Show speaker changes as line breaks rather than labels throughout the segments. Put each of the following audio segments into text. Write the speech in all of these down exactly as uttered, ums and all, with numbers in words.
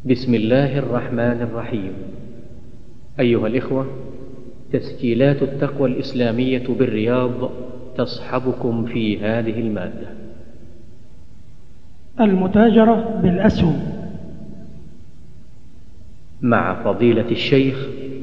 بسم الله الرحمن الرحيم. أيها الإخوة، تسجيلات التقوى الإسلامية بالرياض تصحبكم في هذه المادة.
المتاجرة بالأسهم
مع فضيلة الشيخ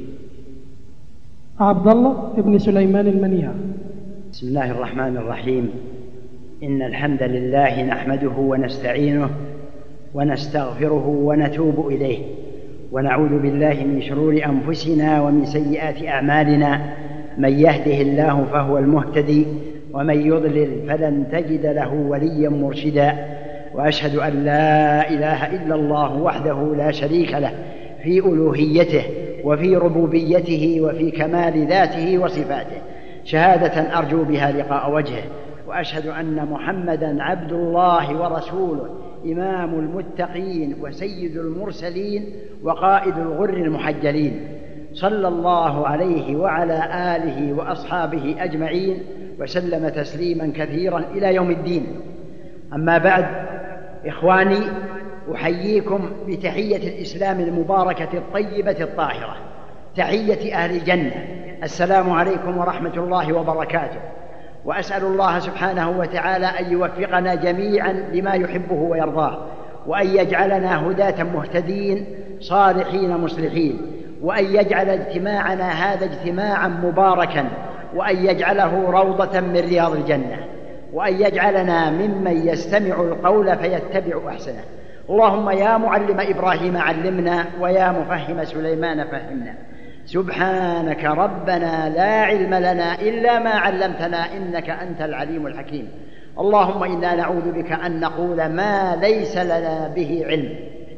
عبد الله بن سليمان المنيع.
بسم الله الرحمن الرحيم. إن الحمد لله نحمده ونستعينه ونستغفره ونتوب إليه، ونعوذ بالله من شرور أنفسنا ومن سيئات أعمالنا. من يهده الله فهو المهتدي، ومن يضلل فلن تجد له وليا مرشدا. وأشهد أن لا إله إلا الله وحده لا شريك له في ألوهيته وفي ربوبيته وفي كمال ذاته وصفاته، شهادة أرجو بها لقاء وجهه. وأشهد أن محمدًا عبد الله ورسوله، إمام المتقين وسيد المرسلين وقائد الغر المحجلين، صلى الله عليه وعلى آله وأصحابه أجمعين وسلم تسليما كثيرا إلى يوم الدين. أما بعد، إخواني، أحييكم بتحية الإسلام المباركة الطيبة الطاهرة، تحية أهل الجنة. السلام عليكم ورحمة الله وبركاته. وأسأل الله سبحانه وتعالى أن يوفقنا جميعا لما يحبه ويرضاه، وأن يجعلنا هداة مهتدين صالحين مصلحين، وأن يجعل اجتماعنا هذا اجتماعا مباركا، وأن يجعله روضة من رياض الجنة، وأن يجعلنا ممن يستمع القول فيتبع أحسنه. اللهم يا معلم إبراهيم علمنا، ويا مفهم سليمان فهمنا. سبحانك ربنا لا علم لنا إلا ما علمتنا، إنك أنت العليم الحكيم. اللهم إنا نعوذ بك أن نقول ما ليس لنا به علم.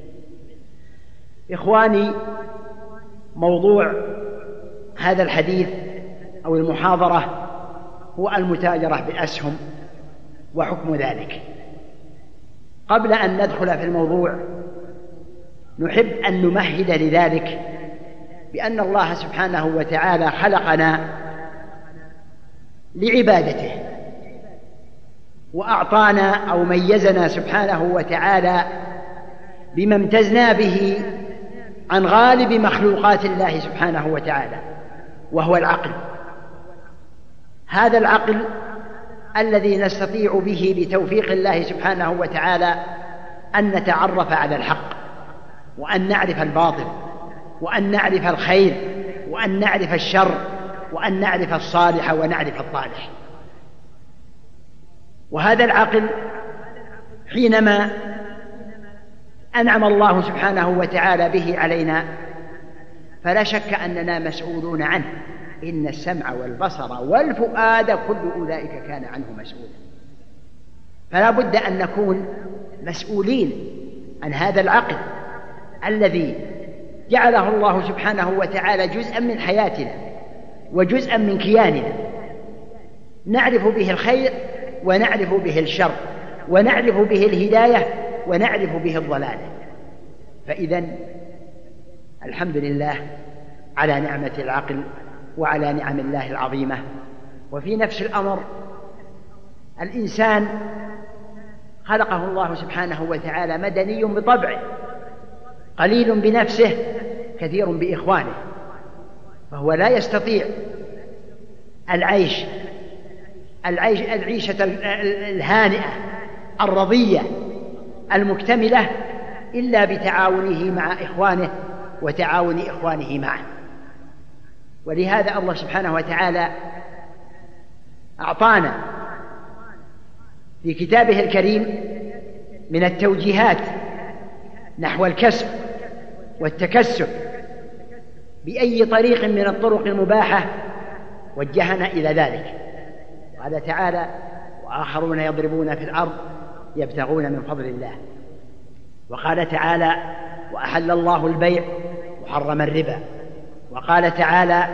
إخواني، موضوع هذا الحديث أو المحاضرة هو المتاجرة بالأسهم وحكم ذلك. قبل أن ندخل في الموضوع، نحب أن نمهد لذلك بأن الله سبحانه وتعالى خلقنا لعبادته، وأعطانا أو ميزنا سبحانه وتعالى بما امتزنا به عن غالب مخلوقات الله سبحانه وتعالى، وهو العقل. هذا العقل الذي نستطيع به بتوفيق الله سبحانه وتعالى أن نتعرف على الحق، وأن نعرف الباطل، وأن نعرف الخير، وأن نعرف الشر، وأن نعرف الصالح ونعرف الطالح. وهذا العقل حينما أنعم الله سبحانه وتعالى به علينا فلا شك أننا مسؤولون عنه. إن السمع والبصر والفؤاد كل أولئك كان عنه مسؤولا. فلا بد أن نكون مسؤولين عن هذا العقل الذي جعله الله سبحانه وتعالى جزءا من حياتنا وجزءا من كياننا، نعرف به الخير ونعرف به الشر، ونعرف به الهداية ونعرف به الضلال. فإذن الحمد لله على نعمة العقل وعلى نعم الله العظيمة. وفي نفس الأمر، الإنسان خلقه الله سبحانه وتعالى مدني بطبعه، قليل بنفسه كثير بإخوانه، فهو لا يستطيع العيش العيش العيشة الهانئة الرضية المكتملة إلا بتعاونه مع إخوانه وتعاون إخوانه معه. ولهذا الله سبحانه وتعالى أعطانا في كتابه الكريم من التوجيهات نحو الكسب والتكسب بأي طريق من الطرق المباحة وجهنا إلى ذلك. قال تعالى: وآخرون يضربون في الأرض يبتغون من فضل الله. وقال تعالى: وأحل الله البيع وحرم الربا. وقال تعالى: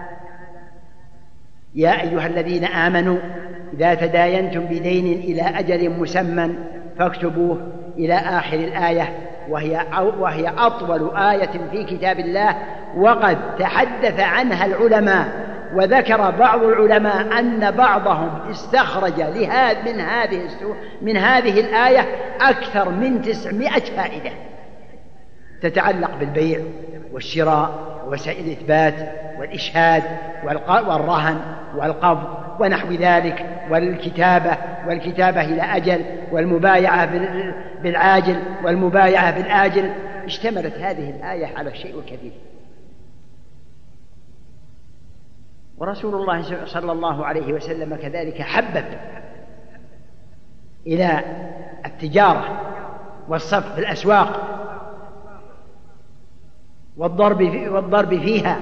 يا أيها الذين آمنوا إذا تداينتم بدين إلى أجل مسمى فاكتبوه، إلى آخر الآية، وهي, وهي أطول آية في كتاب الله، وقد تحدث عنها العلماء. وذكر بعض العلماء أن بعضهم استخرج من هذه من هذه الآية أكثر من تسعمائة فائدة تتعلق بالبيع والشراء ووسائل الإثبات والإشهاد والرهن والقبض ونحو ذلك، والكتابة والكتابة إلى أجل، والمبايعة بالعاجل والمبايعة بالآجل. اشتملت هذه الآية على شيء كثير. ورسول الله صلى الله عليه وسلم كذلك حبب إلى التجارة والصف في الأسواق والضرب والضرب فيها.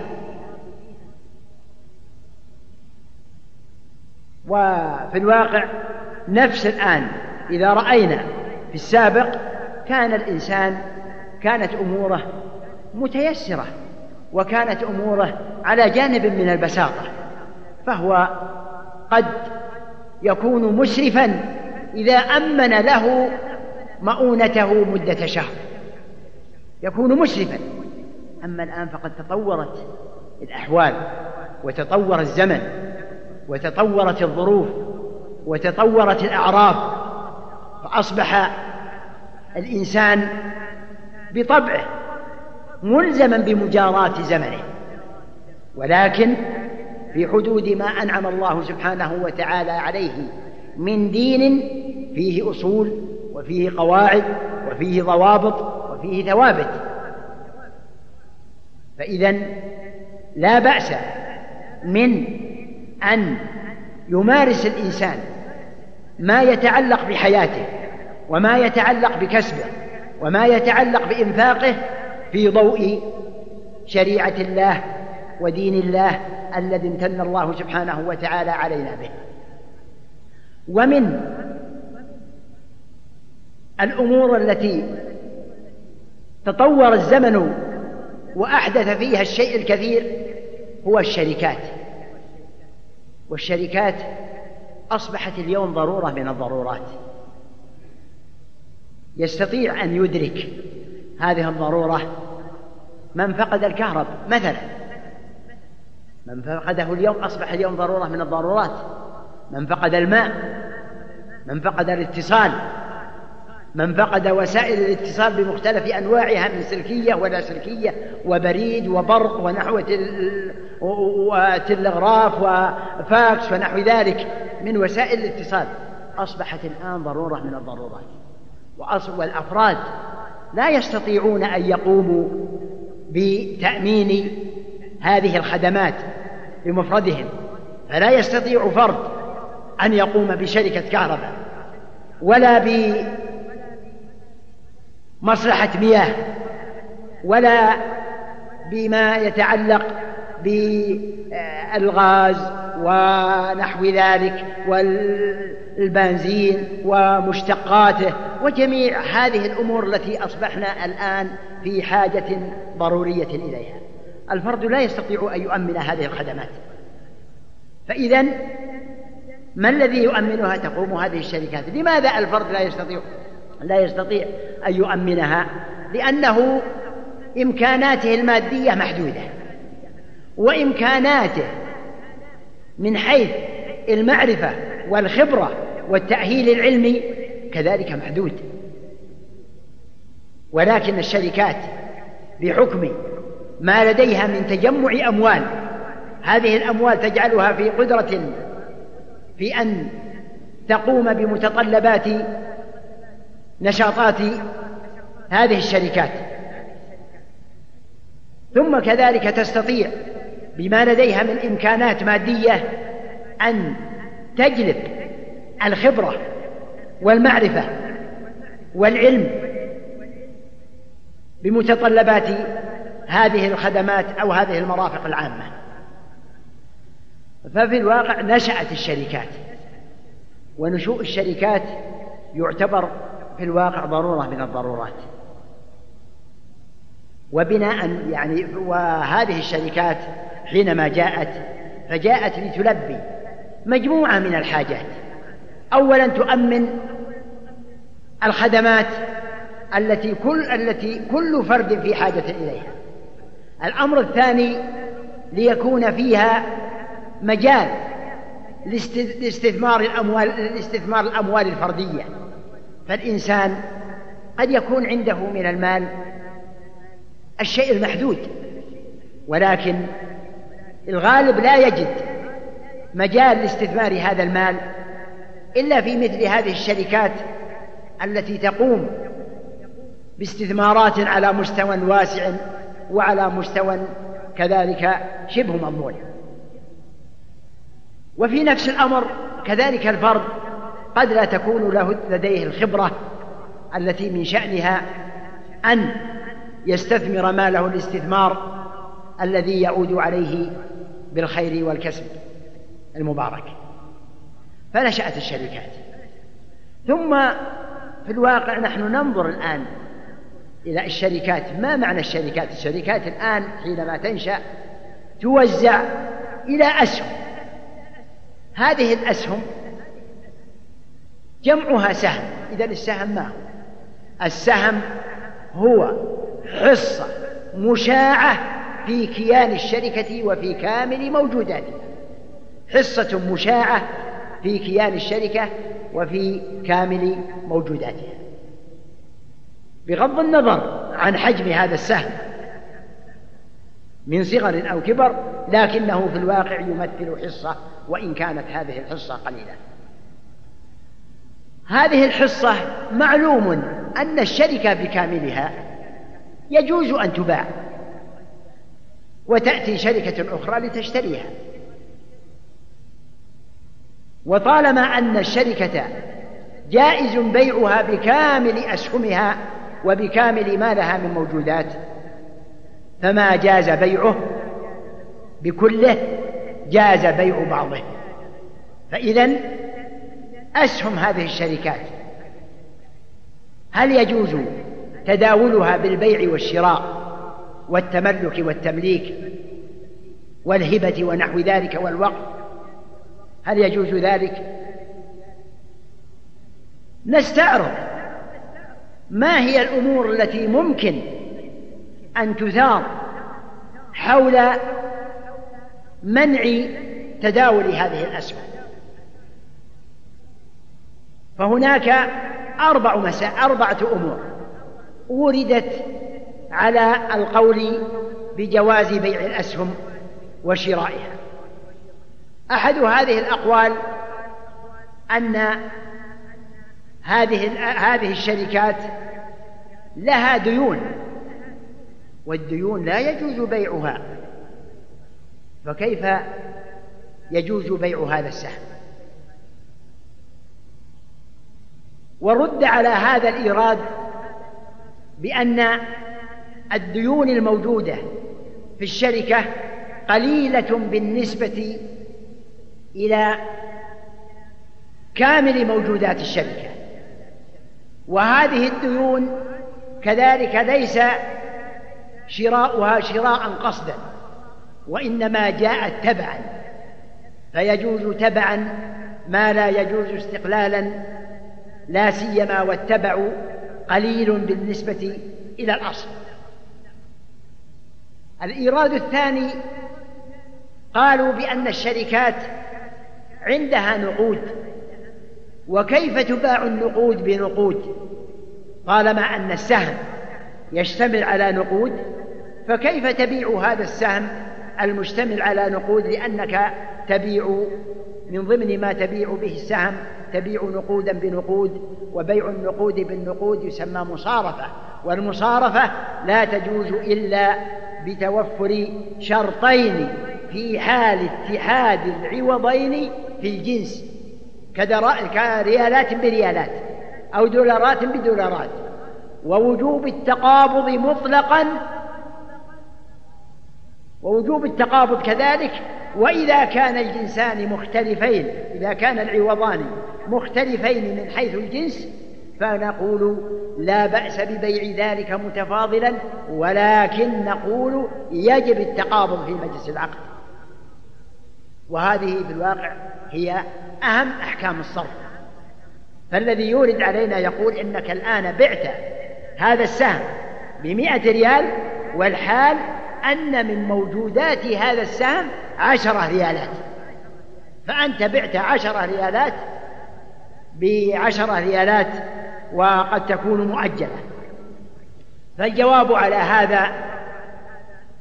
وفي الواقع نفس الآن إذا رأينا في السابق كان الإنسان كانت أموره متيسرة وكانت أموره على جانب من البساطة، فهو قد يكون مسرفا إذا أمن له مؤونته مدة شهر، يكون مسرفا. أما الآن فقد تطورت الأحوال وتطور الزمن وتطورت الظروف وتطورت الأعراف، فأصبح الإنسان بطبعه ملزما بمجاراة زمنه، ولكن في حدود ما أنعم الله سبحانه وتعالى عليه من دين فيه أصول وفيه قواعد وفيه ضوابط وفيه ثوابت. فإذن لا بأس من أن يمارس الإنسان ما يتعلق بحياته وما يتعلق بكسبه وما يتعلق بإنفاقه في ضوء شريعة الله ودين الله الذي امتن الله سبحانه وتعالى علينا به. ومن الأمور التي تطور الزمن وأحدث فيها الشيء الكثير هو الشركات. والشركات أصبحت اليوم ضرورة من الضرورات. يستطيع أن يدرك هذه الضرورة من فقد الكهرباء مثلا، من فقده اليوم أصبح اليوم ضرورة من الضرورات، من فقد الماء، من فقد الاتصال، من فقد وسائل الاتصال بمختلف أنواعها من سلكية ولا سلكية وبريد وبرق ونحو وتلغراف وفاكس ونحو ذلك من وسائل الاتصال، أصبحت الآن ضرورة من الضرورات. والأفراد لا يستطيعون أن يقوموا بتأمين هذه الخدمات بمفردهم، فلا يستطيع فرد أن يقوم بشركة كهرباء ولا بمصلحة مياه ولا بما يتعلق بالغاز ونحو ذلك والبنزين ومشتقاته وجميع هذه الأمور التي أصبحنا الآن في حاجة ضرورية إليها. الفرد لا يستطيع أن يؤمن هذه الخدمات، فإذن ما الذي يؤمنها؟ تقوم هذه الشركات. لماذا الفرد لا يستطيع لا يستطيع أن يؤمنها؟ لأنه إمكاناته المادية محدودة، وإمكاناته من حيث المعرفة والخبرة والتأهيل العلمي كذلك محدود. ولكن الشركات بحكم ما لديها من تجمع أموال، هذه الأموال تجعلها في قدرة في أن تقوم بمتطلبات نشاطات هذه الشركات، ثم كذلك تستطيع بما لديها من إمكانات مادية أن تجلب الخبرة والمعرفة والعلم بمتطلبات هذه الخدمات أو هذه المرافق العامة. ففي الواقع نشأت الشركات، ونشوء الشركات يعتبر في الواقع ضرورة من الضرورات. وبناء يعني وهذه الشركات حينما جاءت فجاءت لتلبي مجموعة من الحاجات. أولا تؤمن الخدمات التي كل التي كل فرد في حاجة إليها. الأمر الثاني ليكون فيها مجال لاستثمار الأموال لاستثمار الأموال الفردية. فالإنسان قد يكون عنده من المال الشيء المحدود، ولكن الغالب لا يجد مجال لاستثمار هذا المال إلا في مثل هذه الشركات التي تقوم باستثمارات على مستوى واسع وعلى مستوى كذلك شبه مضمون. وفي نفس الأمر كذلك الفرد قد لا تكون له لديه الخبرة التي من شأنها أن يستثمر ماله الاستثمار الذي يعود عليه بالخير والكسب المبارك، فنشأت الشركات. ثم في الواقع نحن ننظر الآن إلى الشركات. ما معنى الشركات؟ الشركات الآن حينما تنشأ توزع إلى أسهم. هذه الأسهم جمعها سهم. إذن السهم ما هو؟ السهم هو حصة مشاعة في كيان الشركة وفي كامل موجوداتها. حصة مشاعة في كيان الشركة وفي كامل موجوداتها، بغض النظر عن حجم هذا السهم من صغر أو كبر، لكنه في الواقع يمثل حصة وإن كانت هذه الحصة قليلة. هذه الحصة معلوم أن الشركة بكاملها يجوز أن تباع وتأتي شركة أخرى لتشتريها، وطالما أن الشركة جائز بيعها بكامل أسهمها وبكامل ما لها من موجودات، فما جاز بيعه بكله جاز بيع بعضه. فإذن أسهم هذه الشركات هل يجوز تداولها بالبيع والشراء والتملك والتمليك والهبة ونحو ذلك والوقف؟ هل يجوز ذلك؟ نستعرض ما هي الأمور التي ممكن أن تثار حول منع تداول هذه الأسهم. فهناك أربع مسائل أربعة أمور وردت على القول بجواز بيع الأسهم وشرائها. أحد هذه الأقوال أن هذه هذه الشركات لها ديون، والديون لا يجوز بيعها، فكيف يجوز بيع هذا السهم؟ ورد على هذا الإيراد بأن الديون الموجودة في الشركة قليلة بالنسبة إلى كامل موجودات الشركة، وهذه الديون كذلك ليس شراؤها شراء قصدا، وإنما جاءت تبعا، فيجوز تبعا ما لا يجوز استقلالا، لا سيما والتبع قليل بالنسبة إلى الأصل. الإيراد الثاني قالوا بأن الشركات عندها نقود، وكيف تباع النقود بنقود؟ طالما أن السهم يشتمل على نقود، فكيف تبيع هذا السهم المشتمل على نقود؟ لأنك تبيع من ضمن ما تبيع به السهم تبيع نقودا بنقود، وبيع النقود بالنقود يسمى مصارفة، والمصارفة لا تجوز إلا بتوفر شرطين في حال اتحاد العوضين في الجنس، كريالات بريالات أو دولارات بدولارات، ووجوب التقابض مطلقا، ووجوب التقابض كذلك. وإذا كان الجنسان مختلفين، إذا كان العوضان مختلفين من حيث الجنس، فنقول لا بأس ببيع ذلك متفاضلا، ولكن نقول يجب التقابض في مجلس العقد. وهذه في الواقع هي أهم أحكام الصرف. فالذي يورد علينا يقول إنك الآن بعت هذا السهم بمئة ريال، والحال أن من موجودات هذا السهم عشرة ريالات، فأنت بعت عشرة ريالات بعشرة ريالات وقد تكون مؤجلة. فالجواب على هذا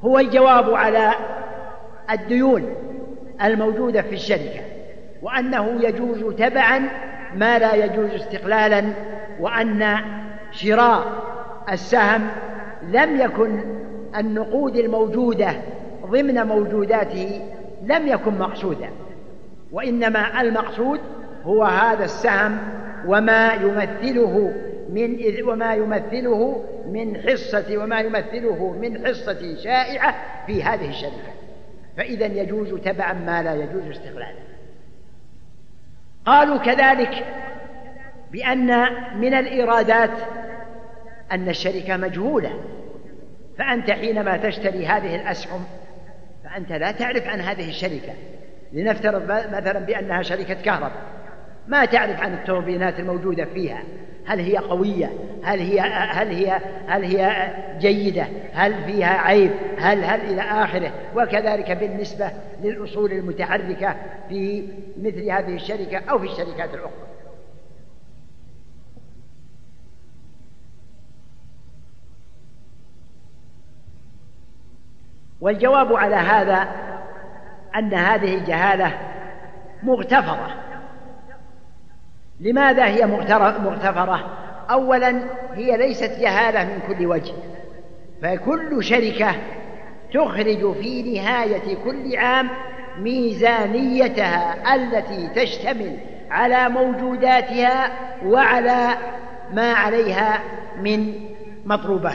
هو الجواب على الديون الموجودة في الشركة، وأنه يجوز تبعا ما لا يجوز استقلالا، وأن شراء السهم لم يكن النقود الموجودة ضمن موجوداته لم يكن مقصودا، وإنما المقصود هو هذا السهم وما يمثله من وما يمثله من حصة وما يمثله من حصة شائعة في هذه الشركة، فإذا يجوز تبعا ما لا يجوز استقلالا. قالوا كذلك بأن من الإيرادات أن الشركة مجهولة، فأنت حينما تشتري هذه الأسهم فأنت لا تعرف عن هذه الشركة. لنفترض مثلا بأنها شركة كهرباء، ما تعرف عن التوربينات الموجودة فيها، هل هي قوية، هل هي هل هي هل هي جيدة، هل فيها عيب، هل هل إلى آخره. وكذلك بالنسبة للأصول المتحركة في مثل هذه الشركة أو في الشركات الأخرى. والجواب على هذا أن هذه الجهالة مغتفرة. لماذا هي مغتفرة؟ أولا هي ليست جهالة من كل وجه، فكل شركة تخرج في نهاية كل عام ميزانيتها التي تشتمل على موجوداتها وعلى ما عليها من مطلوبات.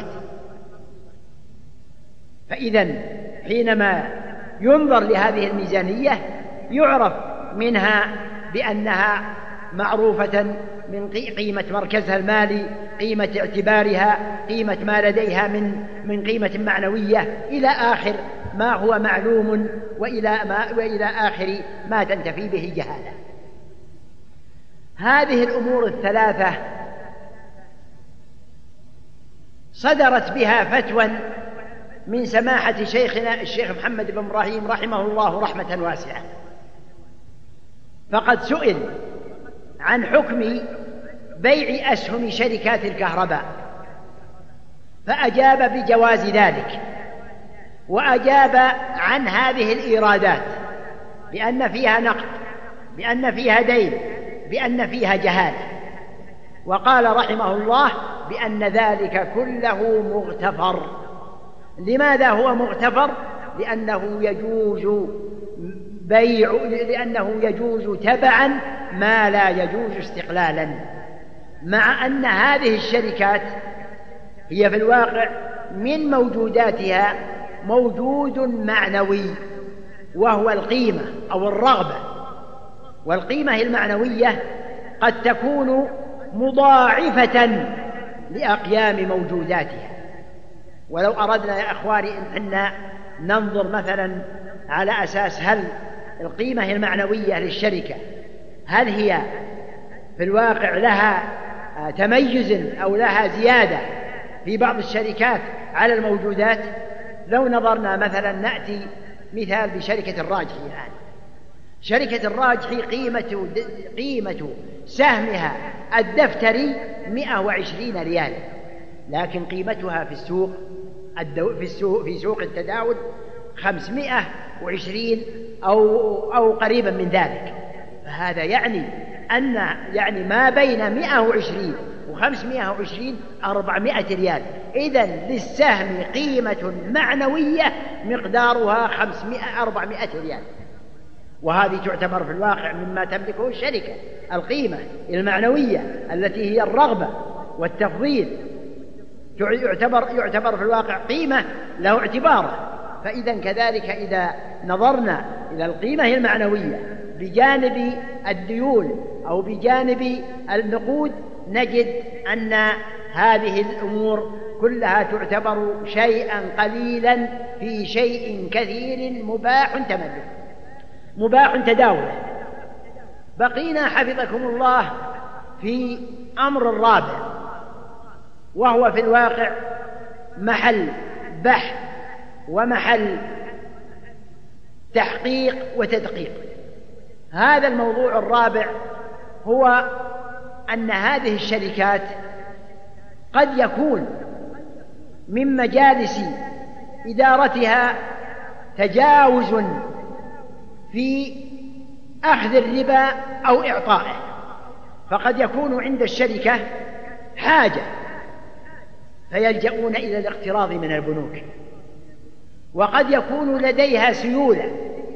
فإذا حينما ينظر لهذه الميزانية يعرف منها بأنها معروفة من قيمة مركزها المالي، قيمة اعتبارها، قيمة ما لديها من من قيمة معنوية إلى آخر ما هو معلوم، وإلى ما وإلى آخر ما تنتفي به جهالة. هذه الأمور الثلاثة صدرت بها فتوى من سماحة شيخنا الشيخ محمد بن إبراهيم رحمه الله رحمة واسعة، فقد سئل عن حكم بيع أسهم شركات الكهرباء فأجاب بجواز ذلك، وأجاب عن هذه الإيرادات بأن فيها نقد، بأن فيها دين، بأن فيها جهالة، وقال رحمه الله بأن ذلك كله مغتفر. لماذا هو مغتفر؟ لأنه يجوز بيع لأنه يجوز تبعا ما لا يجوز استقلالا، مع أن هذه الشركات هي في الواقع من موجوداتها موجود معنوي وهو القيمة أو الرغبة، والقيمة المعنوية قد تكون مضاعفة لأقيام موجوداتها. ولو أردنا يا أخواني أن ننظر مثلا على أساس هل القيمة المعنوية للشركة هل هي في الواقع لها تميز أو لها زيادة في بعض الشركات على الموجودات. لو نظرنا مثلا نأتي مثال بشركة الراجحي الآن. شركة الراجحي قيمة قيمة سهمها الدفتري مئة وعشرين ريال، لكن قيمتها في السوق في السوق في سوق التداول خمسمائة وعشرين أو أو قريبا من ذلك. فهذا يعني أن يعني ما بين مئة وعشرين وخمسمائة وعشرين أربعمائة ريال. إذن للسهم قيمة معنوية مقدارها خمسمائة أربعمائة ريال، وهذه تعتبر في الواقع مما تملكه الشركة، القيمة المعنوية التي هي الرغبة والتفضيل يعتبر يعتبر في الواقع قيمة له اعتباره. فإذا كذلك إذا نظرنا إلى القيمة المعنوية بجانب الديون أو بجانب النقود نجد أن هذه الأمور كلها تعتبر شيئا قليلا في شيء كثير مباح تملك مباح تداول. بقينا حفظكم الله في أمر الرابع، وهو في الواقع محل بحث ومحل تحقيق وتدقيق. هذا الموضوع الرابع هو أن هذه الشركات قد يكون من مجالس إدارتها تجاوز في أخذ الربا أو إعطائه، فقد يكون عند الشركة حاجة فيلجؤون إلى الاقتراض من البنوك، وقد يكون لديها سيولة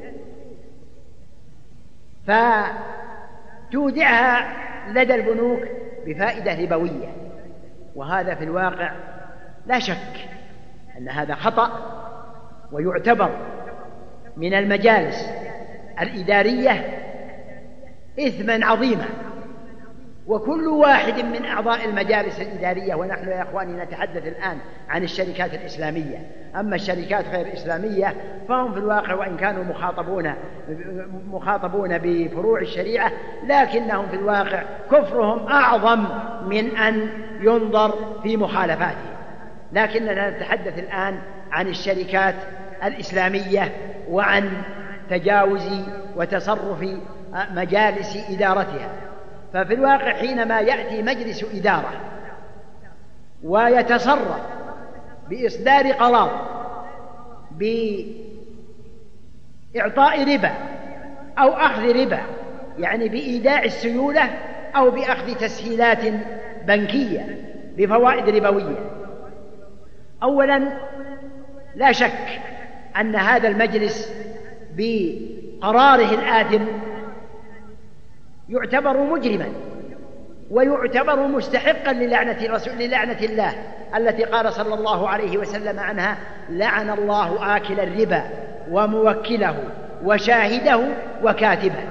فتودعها لدى البنوك بفائدة ربوية، وهذا في الواقع لا شك أن هذا خطأ، ويعتبر من المجالس الإدارية إثما عظيما. وكل واحد من أعضاء المجالس الإدارية، ونحن يا أخواني نتحدث الآن عن الشركات الإسلامية، أما الشركات غير الإسلامية فهم في الواقع وإن كانوا مخاطبون مخاطبون بفروع الشريعة، لكنهم في الواقع كفرهم أعظم من أن ينظر في مخالفاتهم. لكننا نتحدث الآن عن الشركات الإسلامية وعن تجاوز وتصرف مجالس إدارتها. ففي الواقع حينما يأتي مجلس إدارة ويتصرف بإصدار قرار بإعطاء ربا أو أخذ ربا، يعني بإيداع السيولة أو بأخذ تسهيلات بنكية بفوائد ربوية، أولا لا شك أن هذا المجلس بقراره الآثم يعتبر مجرما ويعتبر مستحقا للعنة, رسول للعنة الله التي قال صلى الله عليه وسلم عنها: لعن الله آكل الربا وموكله وشاهده وكاتبه.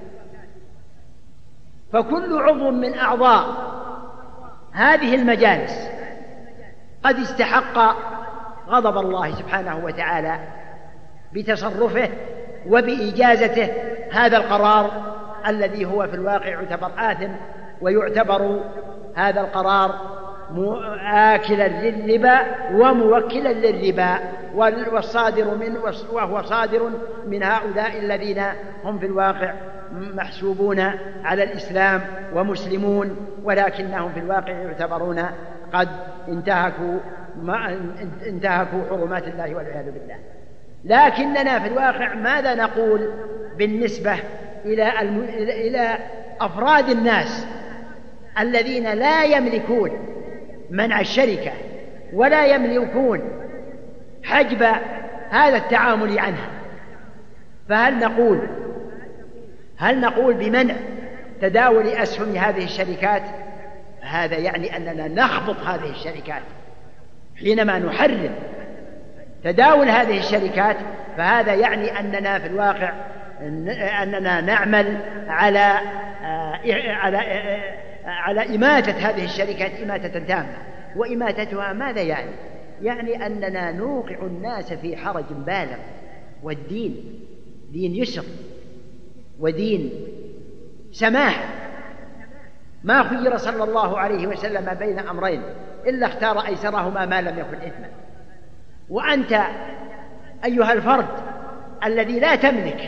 فكل عضو من أعضاء هذه المجالس قد استحق غضب الله سبحانه وتعالى بتصرفه وبإجازته هذا القرار الذي هو في الواقع يعتبر آثم، ويعتبر هذا القرار آكلا للربا وموكلا للربا، والصادر من وهو صادر من هؤلاء الذين هم في الواقع محسوبون على الإسلام ومسلمون، ولكنهم في الواقع يعتبرون قد انتهكوا ما انتهكوا حرمات الله والعياذ بالله. لكننا في الواقع ماذا نقول بالنسبة إلى الم... إلى أفراد الناس الذين لا يملكون منع الشركة ولا يملكون حجب هذا التعامل عنها؟ فهل نقول هل نقول بمنع تداول أسهم هذه الشركات؟ هذا يعني أننا نخبط هذه الشركات. حينما نحرم تداول هذه الشركات فهذا يعني أننا في الواقع أننا نعمل على على على إماتة هذه الشركات إماتة تامة. وإماتتها ماذا يعني؟ يعني أننا نوقع الناس في حرج بالغ، والدين دين يسر ودين سماح، ما خير صلى الله عليه وسلم بين أمرين إلا اختار أيسرهما ما لم يكن إثما. وأنت أيها الفرد الذي لا تملك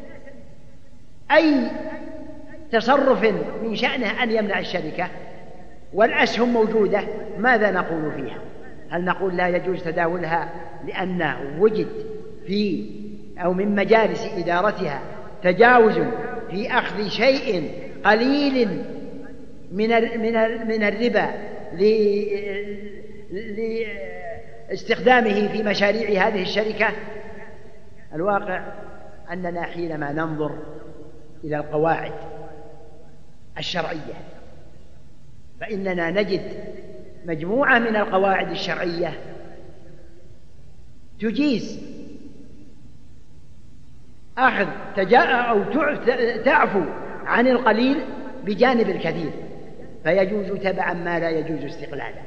أي تصرف من شأنه أن يمنع الشركة والأسهم موجودة، ماذا نقول فيها؟ هل نقول لا يجوز تداولها لأنه وجد في أو من مجالس إدارتها تجاوز في أخذ شيء قليل من من من الربا لاستخدامه في مشاريع هذه الشركة؟ الواقع أننا حينما ننظر إلى القواعد الشرعية فإننا نجد مجموعة من القواعد الشرعية تجيز أخذ تجاء أو تعفو عن القليل بجانب الكثير، فيجوز تبعا ما لا يجوز استقلالا،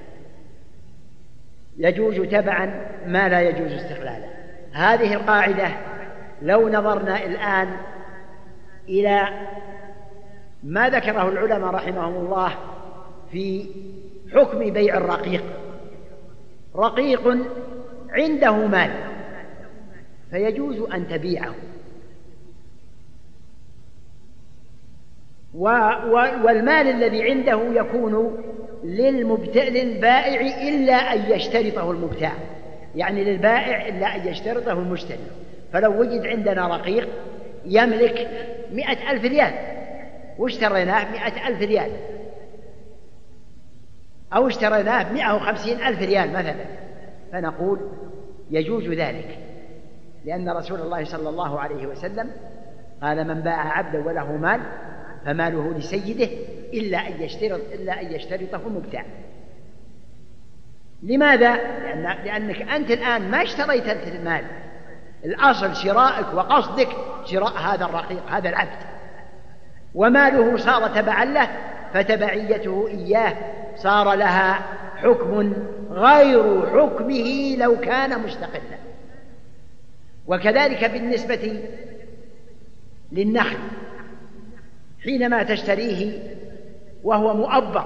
يجوز تبعا ما لا يجوز استقلالا. هذه القاعدة لو نظرنا الآن إلى ما ذكره العلماء رحمهم الله في حكم بيع الرقيق، رقيق عنده مال فيجوز أن تبيعه، والمال الذي عنده يكون للبائع إلا أن يشترطه المبتاع، يعني للبائع إلا أن يشترطه المشتري. فلو وجد عندنا رقيق يملك مئة ألف ريال واشتريناه مئة ألف ريال أو اشتريناه مئة وخمسين ألف ريال مثلا، فنقول يجوز ذلك، لأن رسول الله صلى الله عليه وسلم قال: من باع عبدا وله مال فماله لسيده إلا أن يشترط إلا أن يشترطه المبتاع. لماذا؟ لأن لأنك أنت الآن ما اشتريت المال، الأصل شرائك وقصدك شراء هذا الرقيق هذا العبد، وماله صار تبعا له، فتبعيته إياه صار لها حكم غير حكمه لو كان مستقلا. وكذلك بالنسبة للنخل، حينما تشتريه وهو مؤبر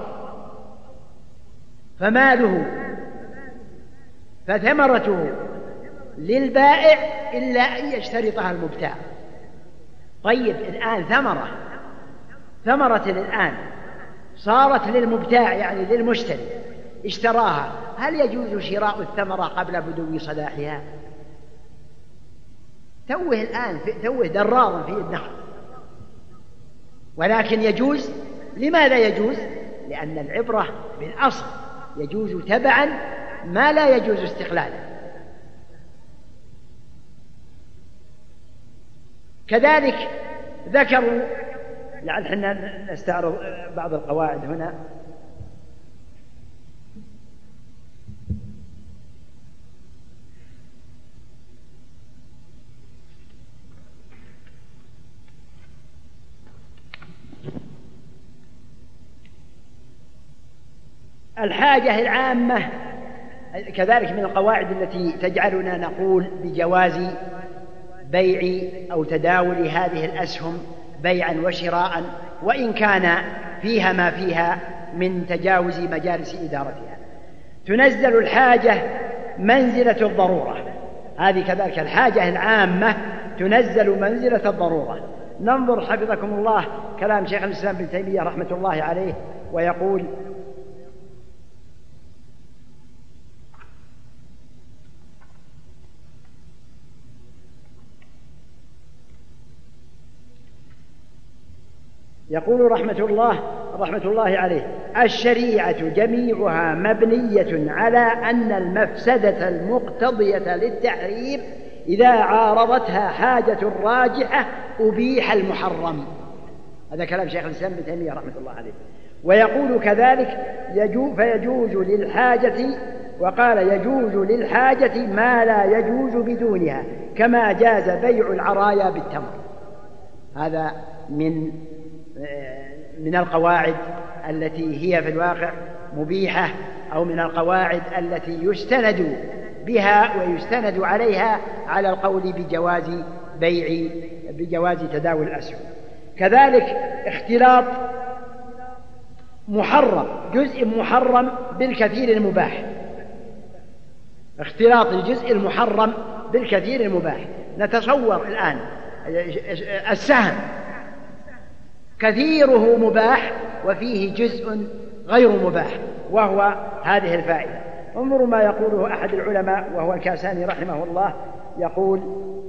فماله فثمرته للبائع إلا أن يشترطها المبتاع. طيب الآن ثمرة ثمرة الآن صارت للمبتاع يعني للمشتري، اشتراها، هل يجوز شراء الثمرة قبل بدو صلاحها؟ توه الآن توه درار في النخل، ولكن يجوز. لماذا يجوز؟ لأن العبرة بالأصل، يجوز تبعا ما لا يجوز استقلالا. كذلك ذكروا، لعل حنا نستعرض بعض القواعد هنا. الحاجة العامة كذلك من القواعد التي تجعلنا نقول بجواز بيع أو تداول هذه الأسهم بيعا وشراء، وإن كان فيها ما فيها من تجاوز مجالس إدارتها. تنزل الحاجة منزلة الضرورة، هذه كذلك الحاجة العامة تنزل منزلة الضرورة. ننظر حفظكم الله كلام شيخ الإسلام ابن تيمية رحمة الله عليه، ويقول: يقول رحمة الله رحمة الله عليه: الشريعة جميعها مبنية على أن المفسدة المقتضية للتحريم إذا عارضتها حاجة راجحة أبيح المحرم. هذا كلام شيخ الإسلام ابن تيمية رحمة الله عليه. ويقول كذلك: يجوز فيجوز للحاجة، وقال: يجوز للحاجة ما لا يجوز بدونها، كما جاز بيع العرايا بالتمر. هذا من من القواعد التي هي في الواقع مبيحة، أو من القواعد التي يستند بها ويستند عليها على القول بجواز بيع بجواز تداول الأسهم. كذلك اختلاط محرم، جزء محرم بالكثير المباح، اختلاط الجزء المحرم بالكثير المباح. نتصور الآن السهم كثيره مباح وفيه جزء غير مباح، وهو هذه الفائدة. انظروا ما يقوله أحد العلماء وهو الكاساني رحمه الله، يقول: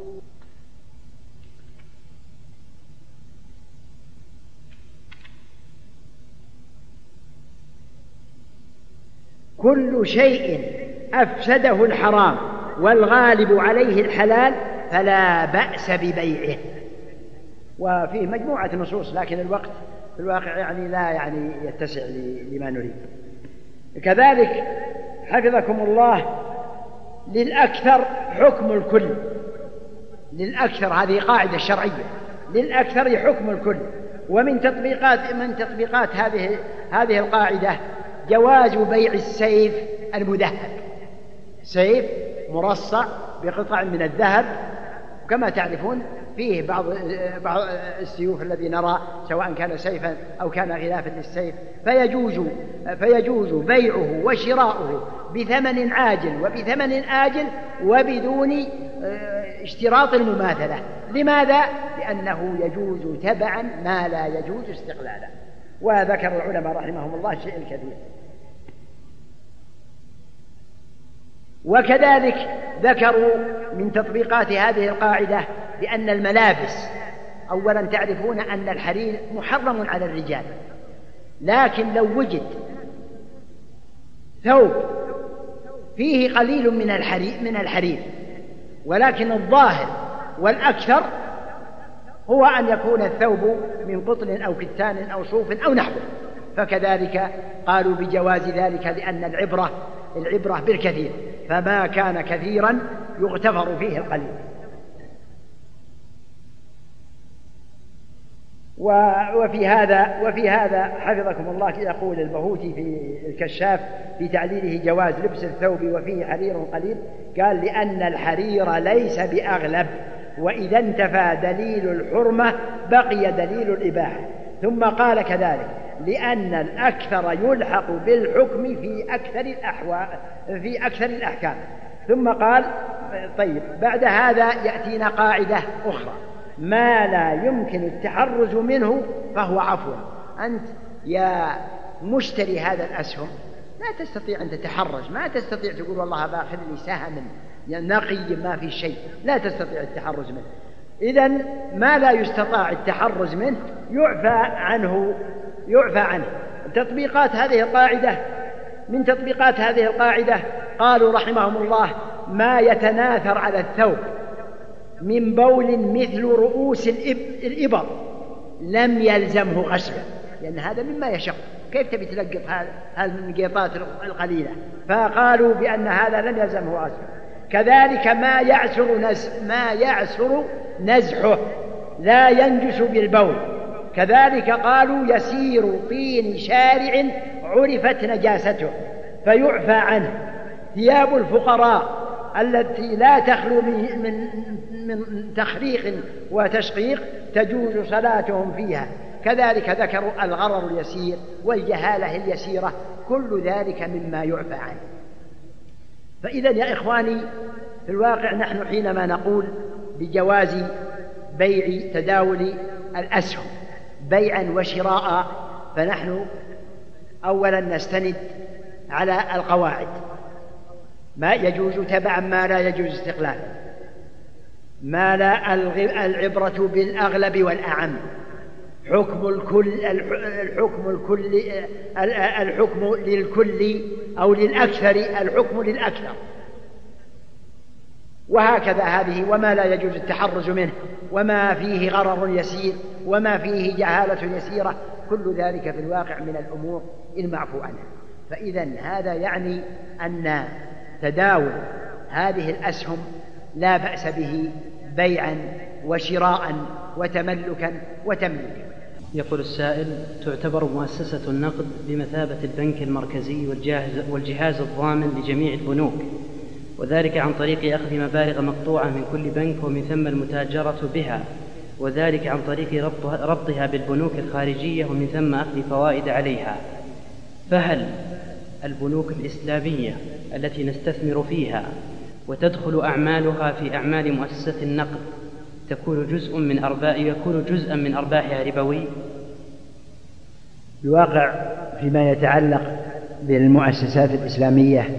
كل شيء أفسده الحرام والغالب عليه الحلال فلا بأس ببيعه. وفيه مجموعة نصوص، لكن الوقت في الواقع يعني لا يعني يتسع لما نريد. كذلك حفظكم الله للأكثر حكم الكل، للأكثر هذه قاعدة شرعية، للأكثر حكم الكل. ومن تطبيقات من تطبيقات هذه هذه القاعدة جواز بيع السيف المذهب، سيف مرصع بقطع من الذهب. كما تعرفون فيه بعض بعض السيوف الذي نرى سواء كان سيفا أو كان غلافا للسيف، فيجوز فيجوز بيعه وشراؤه بثمن عاجل وبثمن آجل وبدون اشتراط المماثلة. لماذا؟ لأنه يجوز تبعا ما لا يجوز استقلالا. وذكر العلماء رحمهم الله شيء كثير. وكذلك ذكروا من تطبيقات هذه القاعدة بأن الملابس، أولا تعرفون أن الحرير محرم على الرجال، لكن لو وجد ثوب فيه قليل من الحرير, من الحرير ولكن الظاهر والأكثر هو أن يكون الثوب من قطن أو كتان أو صوف أو نحوه، فكذلك قالوا بجواز ذلك، لأن العبرة العبرة بالكثير، فما كان كثيرا يغتفر فيه القليل. وفي هذا وفي هذا حفظكم الله يقول البهوتي في الكشاف في تعليله جواز لبس الثوب وفيه حرير قليل، قال لأن الحرير ليس بأغلب، وإذا انتفى دليل الحرمة بقي دليل الإباحة. ثم قال كذلك لأن الأكثر يلحق بالحكم في أكثر الأحوال في أكثر الأحكام. ثم قال طيب بعد هذا يأتينا قاعدة أخرى: ما لا يمكن التحرز منه فهو عفو. أنت يا مشتري هذا الأسهم لا تستطيع أن تتحرز، ما تستطيع تقول والله باخذ لي سهم نقي ما في شيء، لا تستطيع التحرز منه. إذن ما لا يستطاع التحرز منه يعفى عنه يعفى عنه. تطبيقات هذه القاعدة من تطبيقات هذه القاعدة قالوا رحمهم الله: ما يتناثر على الثوب من بول مثل رؤوس الإبر لم يلزمه غسله، لأن هذا مما يشق، كيف تبي تلقط هذه النقيطات القليلة؟ فقالوا بأن هذا لم يلزمه غسله. كذلك ما يعسر نز ما يعسر نزحه لا ينجس بالبول، كذلك قالوا يسير طين شارع عرفت نجاسته فيعفى عنه. ثياب الفقراء التي لا تخلو من, من, من تخريق وتشقيق تجوز صلاتهم فيها، كذلك ذكروا الغرر اليسير والجهالة اليسيرة، كل ذلك مما يعفى عنه. فإذا يا إخواني في الواقع نحن حينما نقول بجواز بيع تداول الأسهم بيعا وشراء، فنحن أولا نستند على القواعد: ما يجوز تبعا ما لا يجوز استقلالا، ما لا العبرة بالأغلب والأعم، حكم الكل الحكم الكل الحكم للكل أو للأكثر الحكم للأكثر، وهكذا هذه. وما لا يجوز التحرز منه، وما فيه غرر يسير، وما فيه جهالة يسيرة، كل ذلك في الواقع من الأمور المعفو عنها. فإذا هذا يعني أن تداول هذه الأسهم لا بأس به بيعا وشراء وتملكا وتمليكا.
يقول السائل: تعتبر مؤسسة النقد بمثابة البنك المركزي والجهاز الضامن لجميع البنوك، وذلك عن طريق أخذ مبالغ مقطوعة من كل بنك ومن ثم المتاجرة بها، وذلك عن طريق ربطها بالبنوك الخارجية ومن ثم أخذ فوائد عليها. فهل البنوك الإسلامية التي نستثمر فيها وتدخل أعمالها في أعمال مؤسسة النقد تكون جزء من أرباح يكون جزءا من أرباحها ربوي؟
الواقع فيما يتعلق بالمؤسسات الإسلامية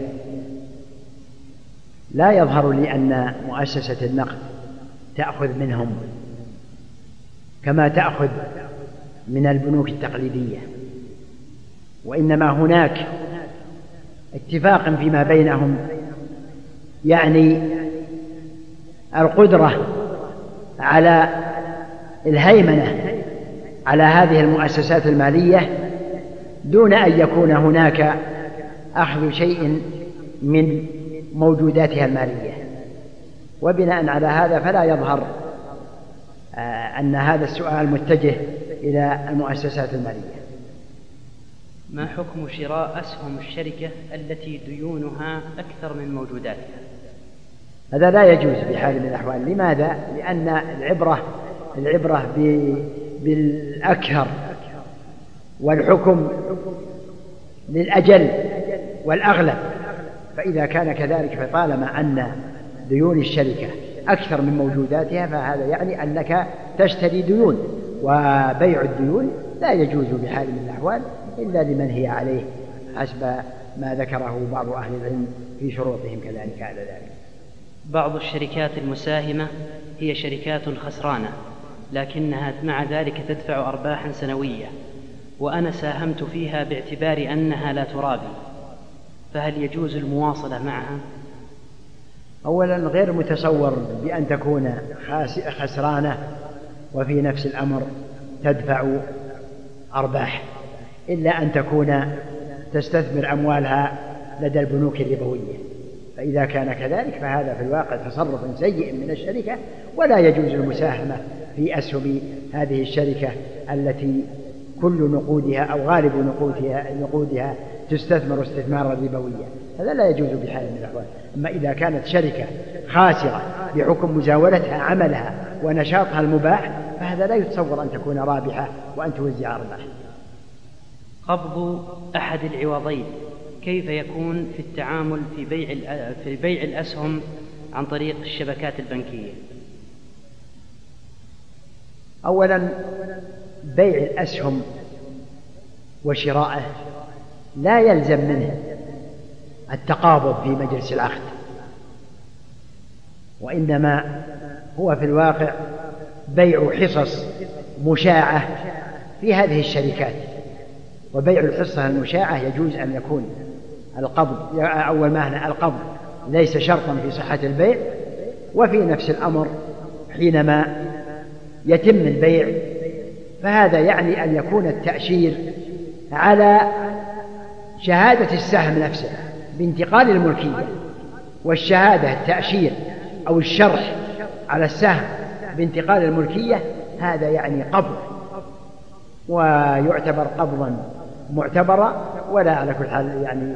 لا يظهر لي أن مؤسسة النقد تأخذ منهم كما تأخذ من البنوك التقليدية، وإنما هناك اتفاق فيما بينهم، يعني القدرة على الهيمنة على هذه المؤسسات المالية دون أن يكون هناك أخذ شيء من موجوداتها المالية. وبناء على هذا فلا يظهر أن هذا السؤال متجه إلى المؤسسات المالية.
ما حكم شراء أسهم الشركة التي ديونها أكثر من موجوداتها؟
هذا لا يجوز بحال من الأحوال. لماذا؟ لأن العبرة العبرة بالأكثر، والحكم للأجل والأغلب. فإذا كان كذلك فطالما أن ديون الشركة أكثر من موجوداتها فهذا يعني أنك تشتري ديون، وبيع الديون لا يجوز بحال من الأحوال إلا لمن هي عليه حسب ما ذكره بعض أهل العلم في شروطهم كذلك على ذلك.
بعض الشركات المساهمة هي شركات خسرانة لكنها مع ذلك تدفع أرباحا سنوية، وأنا ساهمت فيها باعتبار أنها لا ترابي، فهل يجوز المواصلة معها؟
أولا غير متصور بأن تكون خسرانة وفي نفس الأمر تدفع أرباح، إلا أن تكون تستثمر أموالها لدى البنوك الربوية، فإذا كان كذلك فهذا في الواقع تصرف سيء من الشركة، ولا يجوز المساهمة في أسهم هذه الشركة التي كل نقودها أو غالب نقودها, نقودها تستثمر استثمارا ربويا، هذا لا يجوز بحال من الأحوال. أما إذا كانت شركة خاسرة بحكم مزاولتها عملها ونشاطها المباح فهذا لا يتصور أن تكون رابحة وأن توزع أرباح.
قبض أحد العوضين كيف يكون في التعامل في بيع في بيع الأسهم عن طريق الشبكات البنكية؟
أولا بيع الأسهم وشراءه لا يلزم منه التقابض في مجلس العقد، وإنما هو في الواقع بيع حصص مشاعة في هذه الشركات، وبيع الحصة المشاعة يجوز أن يكون القبض أول ما القبض ليس شرطا في صحة البيع، وفي نفس الأمر حينما يتم البيع فهذا يعني أن يكون التأشير على شهادة السهم نفسه بانتقال الملكية، والشهادة التأشير أو الشرح على السهم بانتقال الملكية هذا يعني قبض، ويعتبر قبضا معتبرا، ولا على كل حال يعني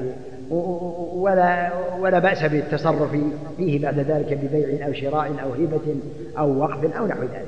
ولا ولا بأس بالتصرف فيه بعد ذلك ببيع أو شراء أو هبة أو وقف أو نحو ذلك.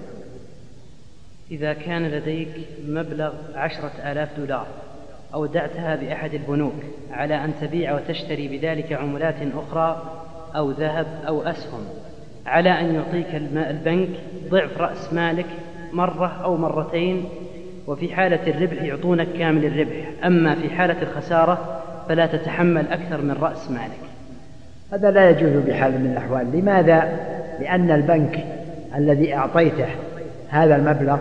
إذا كان لديك مبلغ عشرة آلاف دولار أودعتها بأحد البنوك على أن تبيع وتشتري بذلك عملات أخرى أو ذهب أو أسهم، على أن يعطيك البنك ضعف رأس مالك مرة أو مرتين، وفي حالة الربح يعطونك كامل الربح، أما في حالة الخسارة فلا تتحمل أكثر من رأس مالك،
هذا لا يجوز بحال من الأحوال. لماذا؟ لأن البنك الذي أعطيته هذا المبلغ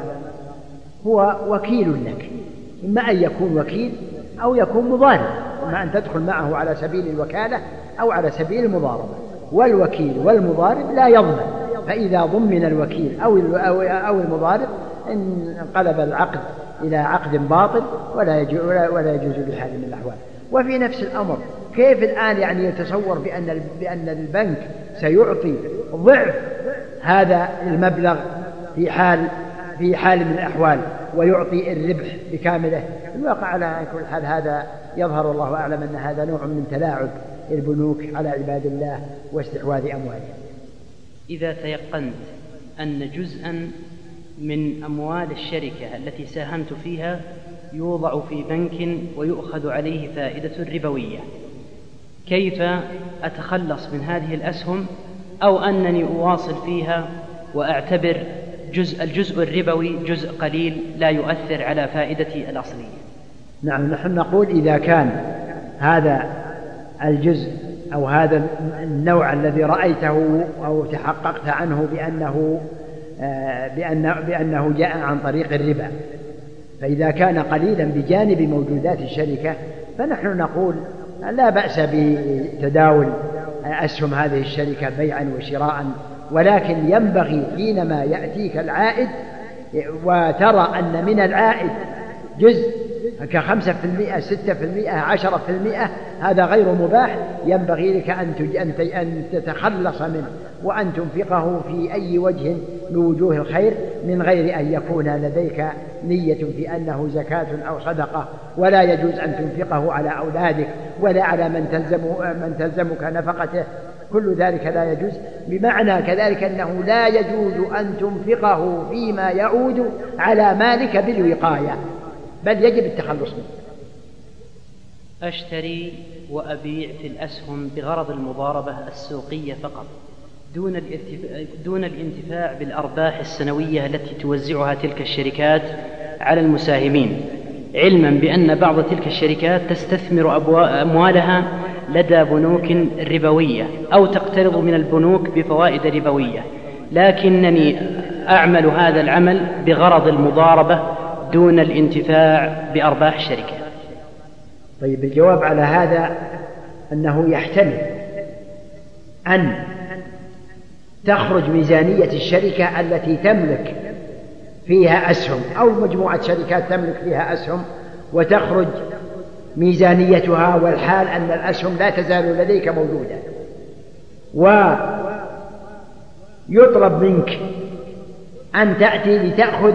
هو وكيل لك، إما أن يكون وكيل أو يكون مضارب، إما أن تدخل معه على سبيل الوكالة أو على سبيل المضاربة، والوكيل والمضارب لا يضمن، فإذا ضمن الوكيل أو المضارب انقلب العقد إلى عقد باطل ولا يجوز, ولا يجوز بحال من الأحوال. وفي نفس الأمر كيف الآن يعني يتصور بأن بأن البنك سيعطي ضعف هذا المبلغ في حال في حال من الأحوال ويعطي الربح بكامله؟ الواقع على كل حال هذا يظهر الله أعلم أن هذا نوع من تلاعب البنوك على عباد الله واستحواذ أموالهم.
إذا تيقنت أن جزءا من أموال الشركة التي ساهمت فيها يوضع في بنك ويؤخذ عليه فائدة ربوية، كيف أتخلص من هذه الأسهم، أو أنني أواصل فيها وأعتبر جزء الجزء الربوي جزء قليل لا يؤثر على فائدتي الأصلية؟
نعم، نحن نقول إذا كان هذا الجزء أو هذا النوع الذي رأيته أو تحققت عنه بأنه بأنه, بأنه جاء عن طريق الربا، فإذا كان قليلا بجانب موجودات الشركة فنحن نقول لا بأس بتداول أسهم هذه الشركة بيعا وشراء، ولكن ينبغي حينما يأتيك العائد وترى أن من العائد جزء كخمسة في المئة ستة في المئة عشرة في المئة هذا غير مباح، ينبغي لك أن تتخلص منه وأن تنفقه في أي وجه من وجوه الخير من غير أن يكون لديك نية في أنه زكاة أو صدقة، ولا يجوز أن تنفقه على أولادك ولا على من تلزم من تلزمك نفقته، كل ذلك لا يجوز. بمعنى كذلك أنه لا يجوز أن تنفقه فيما يعود على مالك بالوقاية، بل يجب التخلص منه.
أشتري وأبيع في الأسهم بغرض المضاربة السوقية فقط دون دون الانتفاع بالأرباح السنوية التي توزعها تلك الشركات على المساهمين، علما بأن بعض تلك الشركات تستثمر أموالها لدى بنوك ربوية أو تقترض من البنوك بفوائد ربوية، لكنني أعمل هذا العمل بغرض المضاربة دون الانتفاع بأرباح الشركة.
طيب، الجواب على هذا أنه يحتمل أن تخرج ميزانية الشركة التي تملك فيها أسهم أو مجموعة شركات تملك فيها أسهم وتخرج ميزانيتها والحال أن الأسهم لا تزال لديك موجودة، ويطلب منك أن تأتي لتأخذ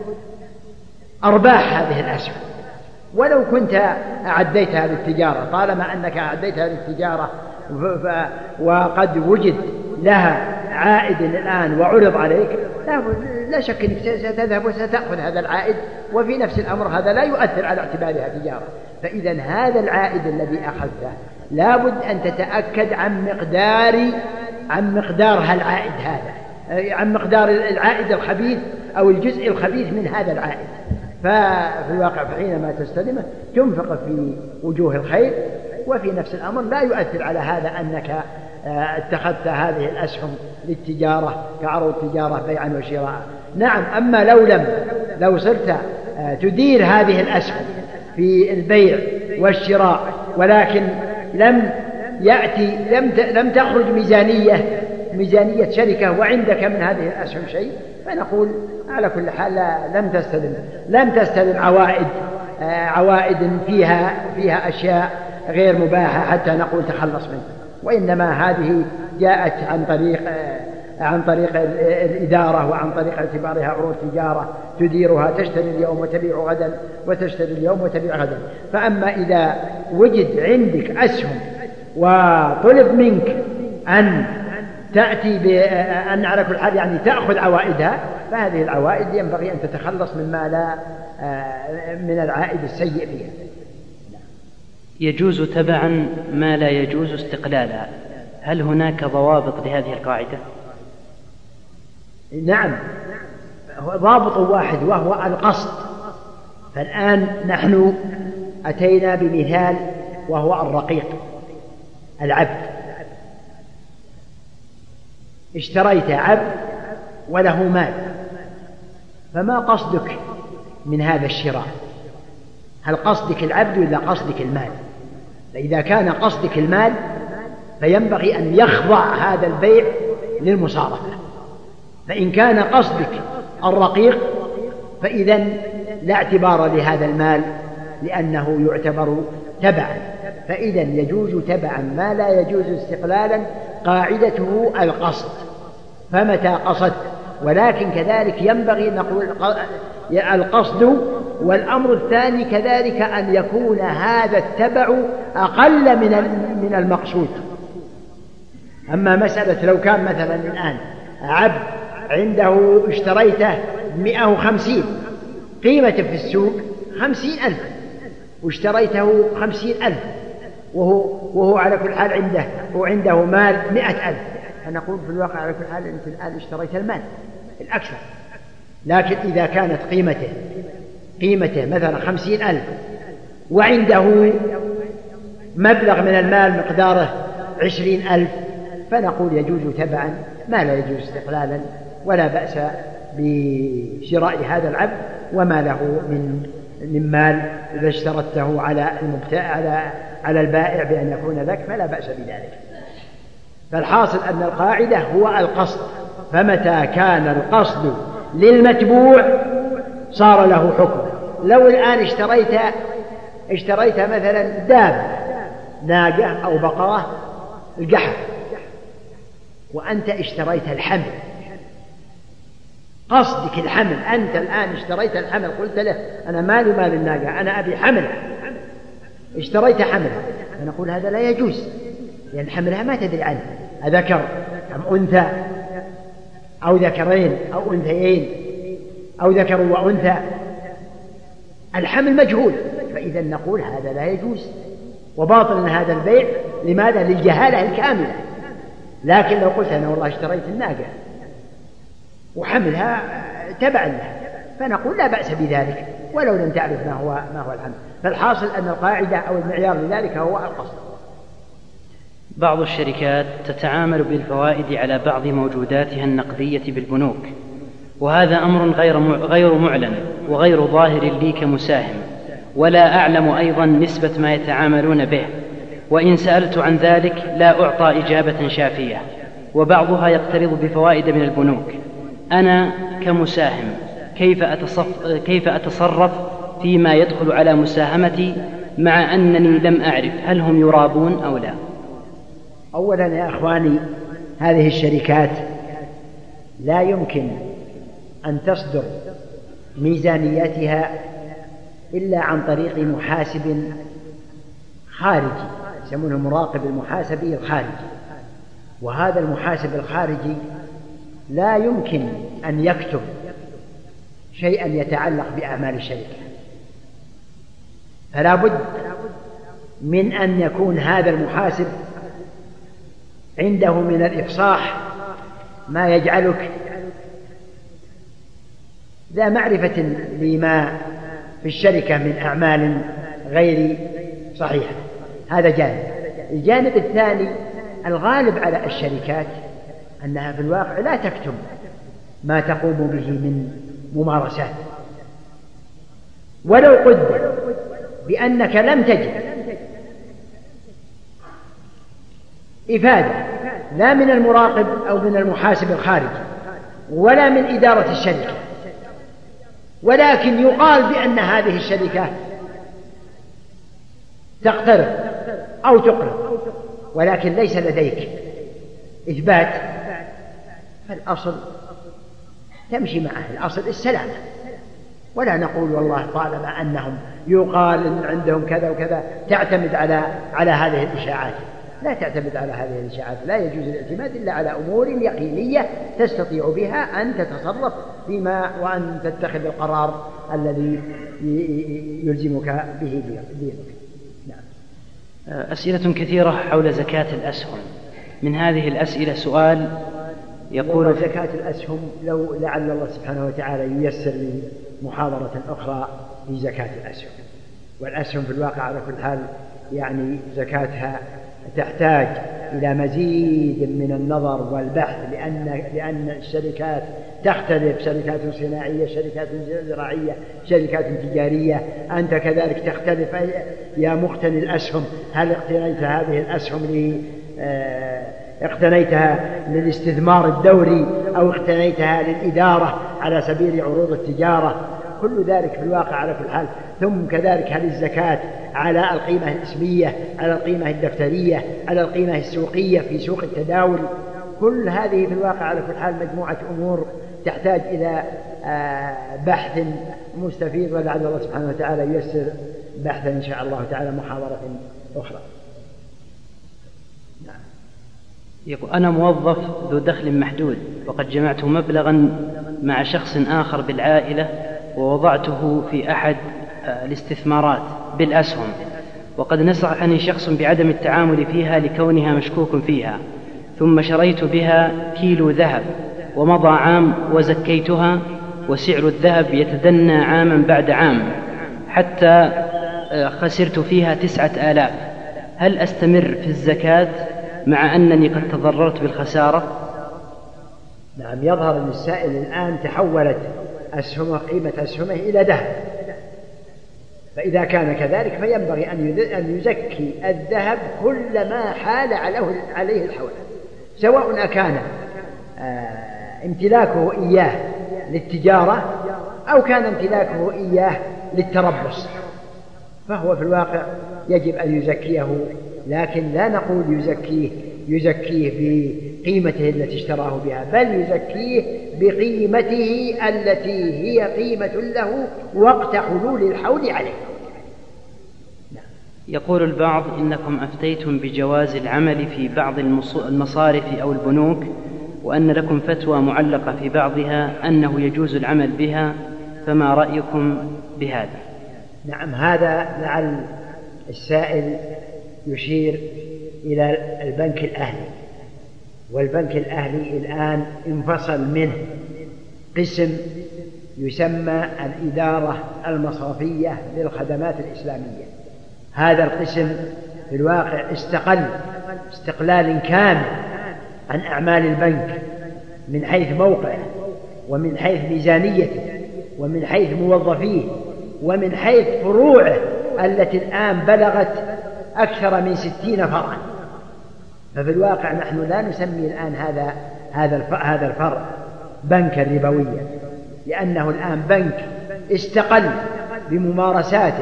أرباح هذه الأسهم، ولو كنت أعديتها للتجارة، طالما أنك أعديتها للتجارة وقد وجد لها عائد الآن وعرض عليك، لا شك أنك ستذهب وستأخذ هذا العائد، وفي نفس الأمر هذا لا يؤثر على اعتبارها تجارة. فإذا هذا العائد الذي أخذته لابد أن تتأكد عن مقدار عن مقدار هالعائد هذا، عن مقدار العائد الخبيث أو الجزء الخبيث من هذا العائد. ففي الواقع حينما تستلمه تنفق في وجوه الخير، وفي نفس الأمر لا يؤثر على هذا أنك اتخذت هذه الأسهم للتجارة كعروض تجارة بيعا وشراء. نعم، أما لو لم لو صرت تدير هذه الأسهم في البيع والشراء ولكن لم يأتي لم لم تخرج ميزانية ميزانية شركة وعندك من هذه الأسهم شيء، فنقول على كل حال لم تستلم لم تستلم عوائد عوائد فيها فيها أشياء غير مباحة حتى نقول تخلص منها، وإنما هذه جاءت عن طريق عن طريق الإدارة وعن طريق اعتبارها عروض تجارة تديرها، تشتري اليوم وتبيع غدا وتشتري اليوم وتبيع غدا. فأما إذا وجد عندك أسهم وطلب منك أن تأتي بأن على كل حال يعني تأخذ عوائدها، فهذه العوائد ينبغي أن تتخلص مما لا من العائد السيء فيها.
يجوز تبعا ما لا يجوز استقلالا، هل هناك ضوابط لهذه القاعدة؟
نعم، ضابط واحد وهو القصد. فالآن نحن أتينا بمثال وهو الرقيق العبد. اشتريت عبد وله مال، فما قصدك من هذا الشراء؟ هل قصدك العبد ولا قصدك المال؟ فإذا كان قصدك المال فينبغي أن يخضع هذا البيع للمصارفة. فإن كان قصدك الرقيق فإذا لا اعتبار لهذا المال لأنه يعتبر تبعا، فإذا يجوز تبعا ما لا يجوز استقلالا، قاعدته القصد. فمتى قصدت، ولكن كذلك ينبغي نقول القصد. والأمر الثاني كذلك أن يكون هذا التبع أقل من من المقصود. أما مسألة لو كان مثلا الآن عبد عنده اشتريته مئة وخمسين، قيمته في السوق خمسين ألف، واشتريته خمسين ألف، وهو, وهو على كل حال عنده وعنده مال مئة ألف، فنقول في الواقع على كل حال أنت الآن اشتريت المال الأكثر. لكن إذا كانت قيمته قيمته مثلا خمسين ألف وعنده مبلغ من المال مقداره عشرين ألف، فنقول يجوز تبعا ما لا يجوز استقلالا، ولا بأس بشراء هذا العبد وما له من من مال إذا اشترطته على المبتاع على على البائع بأن يكون لك فلا بأس بذلك. فالحاصل أن القاعدة هو القصد، فمتى كان القصد للمتبوع صار له حكم. لو الآن اشتريت اشتريت مثلا دابة ناقة أو بقرة القحف، وأنت اشتريت الحمل، قصدك الحمل، أنت الآن اشتريت الحمل، قلت له أنا مالي مال الناقة، أنا أبي حملها، اشتريت حملها، فنقول هذا لا يجوز، لأن حملها ما تدري عنه أذكر أم أنثى أو ذكرين أو أنثيين أو ذكر وأنثى، الحمل مجهول، فإذا نقول هذا لا يجوز وباطل هذا البيع. لماذا؟ للجهالة الكاملة. لكن لو قلت أنا والله اشتريت الناقة وحملها تبعا لها، فنقول لا بأس بذلك، ولو لم تعرف ما هو ما هو الحمد. فالحاصل أن القاعدة أو المعيار لذلك هو القصد.
بعض الشركات تتعامل بالفوائد على بعض موجوداتها النقدية بالبنوك، وهذا أمر غير غير معلن وغير ظاهر لي كمساهم، ولا أعلم أيضا نسبة ما يتعاملون به، وإن سألت عن ذلك لا أعطى إجابة شافية، وبعضها يقترض بفوائد من البنوك. أنا كمساهم كيف أتصف كيف أتصرف فيما يدخل على مساهمتي مع أنني لم أعرف هل هم يرابون أو لا؟
أولا يا أخواني، هذه الشركات لا يمكن أن تصدر ميزانياتها إلا عن طريق محاسب خارجي، يسمونه مراقب المحاسبي الخارجي. وهذا المحاسب الخارجي لا يمكن أن يكتب شيئا يتعلق بأعمال الشركة، فلا بد من أن يكون هذا المحاسب عنده من الإفصاح ما يجعلك ذا معرفة لما في الشركة من أعمال غير صحيحة. هذا جانب. الجانب الثاني، الغالب على الشركات أنها في الواقع لا تكتم ما تقوم به من ممارسات، ولو قدر بأنك لم تجد إفادة لا من المراقب أو من المحاسب الخارجي ولا من إدارة الشركة، ولكن يقال بأن هذه الشركة تقترض أو تقرض، ولكن ليس لديك إثبات، فالأصل تمشي معه، الأصل السلامة. ولا نقول والله طالما أنهم يقال إن عندهم كذا وكذا تعتمد على على هذه الإشاعات. لا تعتمد على هذه الإشاعات، لا يجوز الاعتماد إلا على أمور يقينية تستطيع بها أن تتصرف فيما وأن تتخذ القرار الذي يلزمك به دينك. نعم.
أسئلة كثيرة حول زكاة الأسهم. من هذه الأسئلة سؤال يقول:
زكاة الأسهم، لو لعل الله سبحانه وتعالى ييسر لي محاضرة أخرى في زكاة الأسهم. والأسهم في الواقع على كل حال يعني زكاتها تحتاج إلى مزيد من النظر والبحث، لأن لأن الشركات تختلف، شركات صناعية، شركات زراعية، شركات تجارية. أنت كذلك تختلف يا مقتني الأسهم، هل اقتنيت هذه الأسهم ل اقتنيتها للاستثمار الدوري أو اقتنيتها للإدارة على سبيل عروض التجارة؟ كل ذلك في الواقع على كل حال. ثم كذلك هل الزكاة على القيمة الاسمية، على القيمة الدفترية، على القيمة السوقية في سوق التداول؟ كل هذه في الواقع على كل حال مجموعة أمور تحتاج إلى بحث مستفيض، ولعل الله سبحانه وتعالى ييسر بحثا إن شاء الله تعالى محاضرة أخرى.
يقول: أنا موظف ذو دخل محدود، وقد جمعت مبلغا مع شخص آخر بالعائلة ووضعته في أحد الاستثمارات بالأسهم، وقد نصحني شخص بعدم التعامل فيها لكونها مشكوك فيها، ثم شريت بها كيلو ذهب ومضى عام وزكيتها، وسعر الذهب يتدنى عاما بعد عام حتى خسرت فيها تسعة آلاف. هل أستمر في الزكاة مع أنني قد تضررت بالخسارة؟
نعم. يظهر أن السائل الآن تحولت أسهمه، قيمة أسهمه إلى ذهب، فإذا كان كذلك فينبغي أن يزكي الذهب كلما حال عليه الحول، سواء أكان امتلاكه إياه للتجارة أو كان امتلاكه إياه للتربص، فهو في الواقع يجب أن يزكيه، لكن لا نقول يزكيه يزكيه بقيمته التي اشتراه بها، بل يزكيه بقيمته التي هي قيمة له وقت حلول الحول عليه.
يقول البعض: إنكم أفتيتم بجواز العمل في بعض المصارف أو البنوك، وأن لكم فتوى معلقة في بعضها أنه يجوز العمل بها، فما رأيكم بهذا؟
نعم. هذا لعل السائل يشير إلى البنك الأهلي، والبنك الأهلي الآن انفصل منه قسم يسمى الإدارة المصرفية للخدمات الإسلامية. هذا القسم في الواقع استقل استقلال كامل عن أعمال البنك من حيث موقعه ومن حيث ميزانيته ومن حيث موظفيه ومن حيث فروعه التي الآن بلغت أكثر من ستين فرعا. ففي الواقع نحن لا نسمي الآن هذا هذا الفرع بنكا ربويا، لأنه الآن بنك استقل بممارساته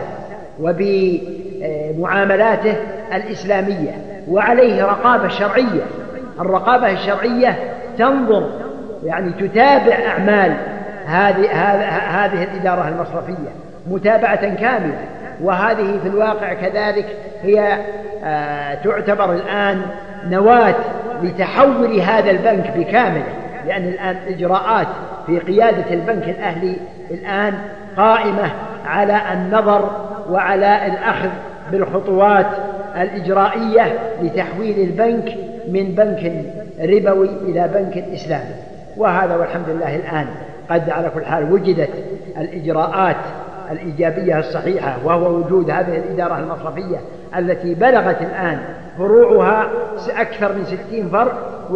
وبمعاملاته الإسلامية وعليه رقابة شرعية. الرقابة الشرعية تنظر يعني تتابع أعمال هذه هذه الإدارة المصرفية متابعة كاملة، وهذه في الواقع كذلك هي تعتبر الآن نواة لتحول هذا البنك بكامله، لأن الآن إجراءات في قيادة البنك الأهلي الآن قائمة على النظر وعلى الأخذ بالخطوات الإجرائية لتحويل البنك من بنك ربوي إلى بنك إسلامي. وهذا والحمد لله الآن قد على كل حال وجدت الإجراءات الإيجابية الصحيحة، وهو وجود هذه الإدارة المصرفية التي بلغت الآن فروعها أكثر من ستين فرع،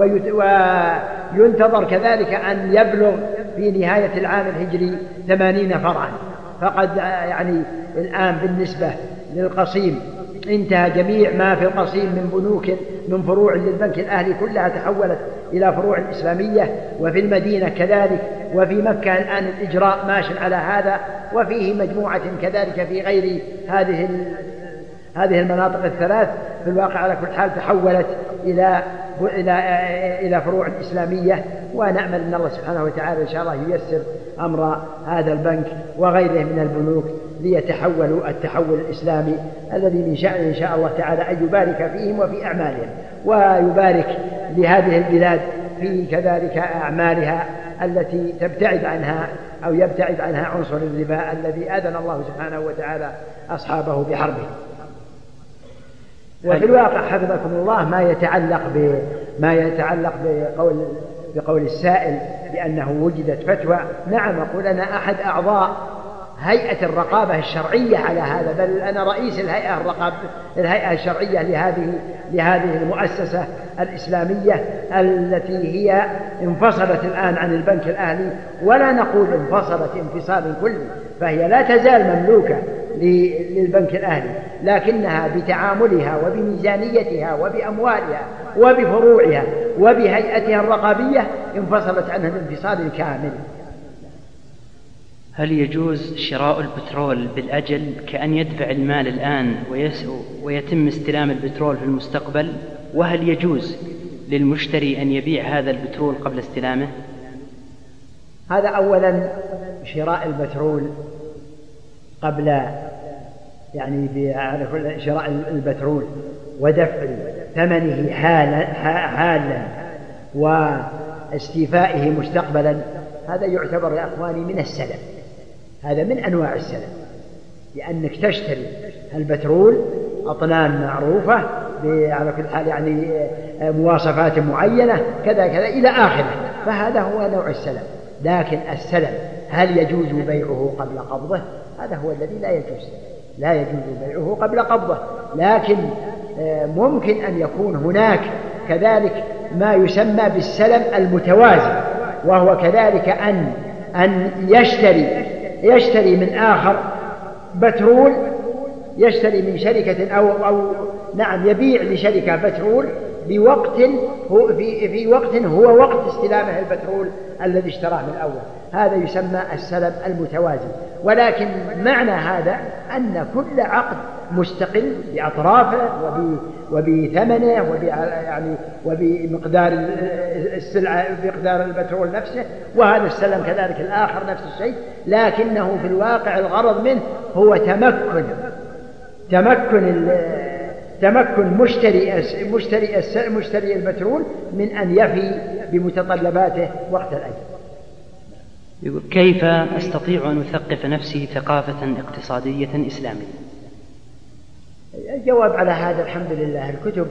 وينتظر كذلك أن يبلغ في نهاية العام الهجري ثمانين فرعا. فقد يعني الآن بالنسبة للقصيم انتهى جميع ما في القصيم من بنوك من فروع للبنك الأهلي كلها تحولت إلى فروع إسلامية، وفي المدينة كذلك، وفي مكة الآن الإجراء ماش على هذا، وفيه مجموعة كذلك في غير هذه هذه المناطق الثلاث في الواقع على كل حال تحولت إلى إلى إلى فروع إسلامية. ونأمل أن الله سبحانه وتعالى إن شاء الله ييسر أمر هذا البنك وغيره من البنوك ليتحولوا التحول الإسلامي الذي من شأنه إن شاء الله تعالى أن يبارك فيهم وفي أعمالهم، ويبارك لهذه البلاد في كذلك أعمالها التي تبتعد عنها أو يبتعد عنها عنصر الربا الذي آذن الله سبحانه وتعالى أصحابه بحربه. وفي الواقع حفظكم الله ما يتعلق بما يتعلق بقول بقول السائل بأنه وجدت فتوى، نعم أقول أنا أحد أعضاء هيئة الرقابة الشرعية على هذا، بل أنا رئيس الهيئة الرقابة الهيئة الشرعية لهذه لهذه المؤسسة الإسلامية التي هي انفصلت الآن عن البنك الأهلي، ولا نقول انفصلت انفصال كلي، فهي لا تزال مملوكة للبنك الأهلي، لكنها بتعاملها وبميزانيتها وبأموالها وبفروعها وبهيئتها الرقابية انفصلت عنها الانفصال الكامل.
هل يجوز شراء البترول بالأجل كأن يدفع المال الآن ويتم استلام البترول في المستقبل؟ وهل يجوز للمشتري أن يبيع هذا البترول قبل استلامه؟
هذا أولا شراء البترول قبل يعني شراء البترول ودفع ثمنه حالا حالا واستيفائه مستقبلا، هذا يعتبر يا أخواني من السلف، هذا من أنواع السلف، لأنك تشتري البترول أطنان معروفة على كل حال يعني مواصفات معينة كذا كذا إلى آخره، فهذا هو نوع السلف. لكن السلف هل يجوز بيعه قبل قبضه؟ هذا هو الذي لا يجوز، لا يجوز بيعه قبل قبضه، لكن ممكن أن يكون هناك كذلك ما يسمى بالسلم المتوازي، وهو كذلك أن أن يشتري يشتري من آخر بترول، يشتري من شركة أو أو نعم يبيع لشركة بترول بوقت هو في في وقت هو وقت استلامه البترول الذي اشتراه من الأول، هذا يسمى السلم المتوازي. ولكن معنى هذا أن كل عقد مستقل بأطرافه وبثمنه وب يعني وبمقدار السلعة بمقدار البترول نفسه، وهذا السلم كذلك الآخر نفس الشيء، لكنه في الواقع الغرض منه هو تمكن تمكن تمكن مشتري مشتري مشتري البترول من أن يفي بمتطلباته وقت الأجل.
يقول كيف أستطيع أن أثقف نفسي ثقافة اقتصادية إسلامية؟
الجواب على هذا الحمد لله الكتب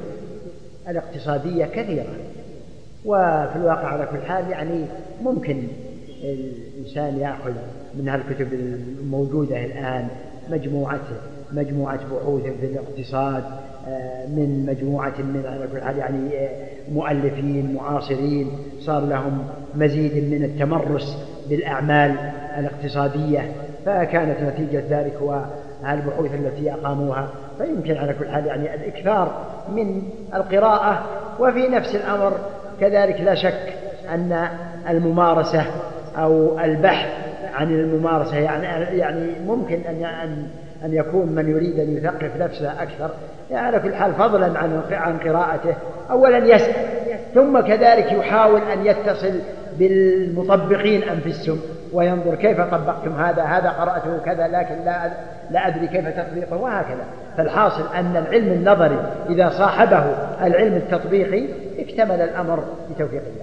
الاقتصادية كثيرة، وفي الواقع على كل حال يعني ممكن الإنسان يأخذ من هالكتب الموجودة الآن مجموعة مجموعة بحوث في الاقتصاد من مجموعة من على كل حال يعني مؤلفين معاصرين صار لهم مزيد من التمرس بالأعمال الاقتصادية، فكانت نتيجة ذلك هو البحوث التي أقاموها. فيمكن على كل حال يعني الإكثار من القراءة. وفي نفس الأمر كذلك لا شك أن الممارسة أو البحث عن الممارسة يعني يعني ممكن أن أن يكون من يريد أن يثقف نفسه أكثر يعني على كل حال فضلا عن عن قراءته أولا يسأل، ثم كذلك يحاول أن يتصل بالمطبقين أنفسهم وينظر كيف طبقتم هذا هذا قرأته كذا لكن لا لا أدري كيف تطبيقه وهكذا. فالحاصل أن العلم النظري إذا صاحبه العلم التطبيقي اكتمل الأمر بتوفيق الله.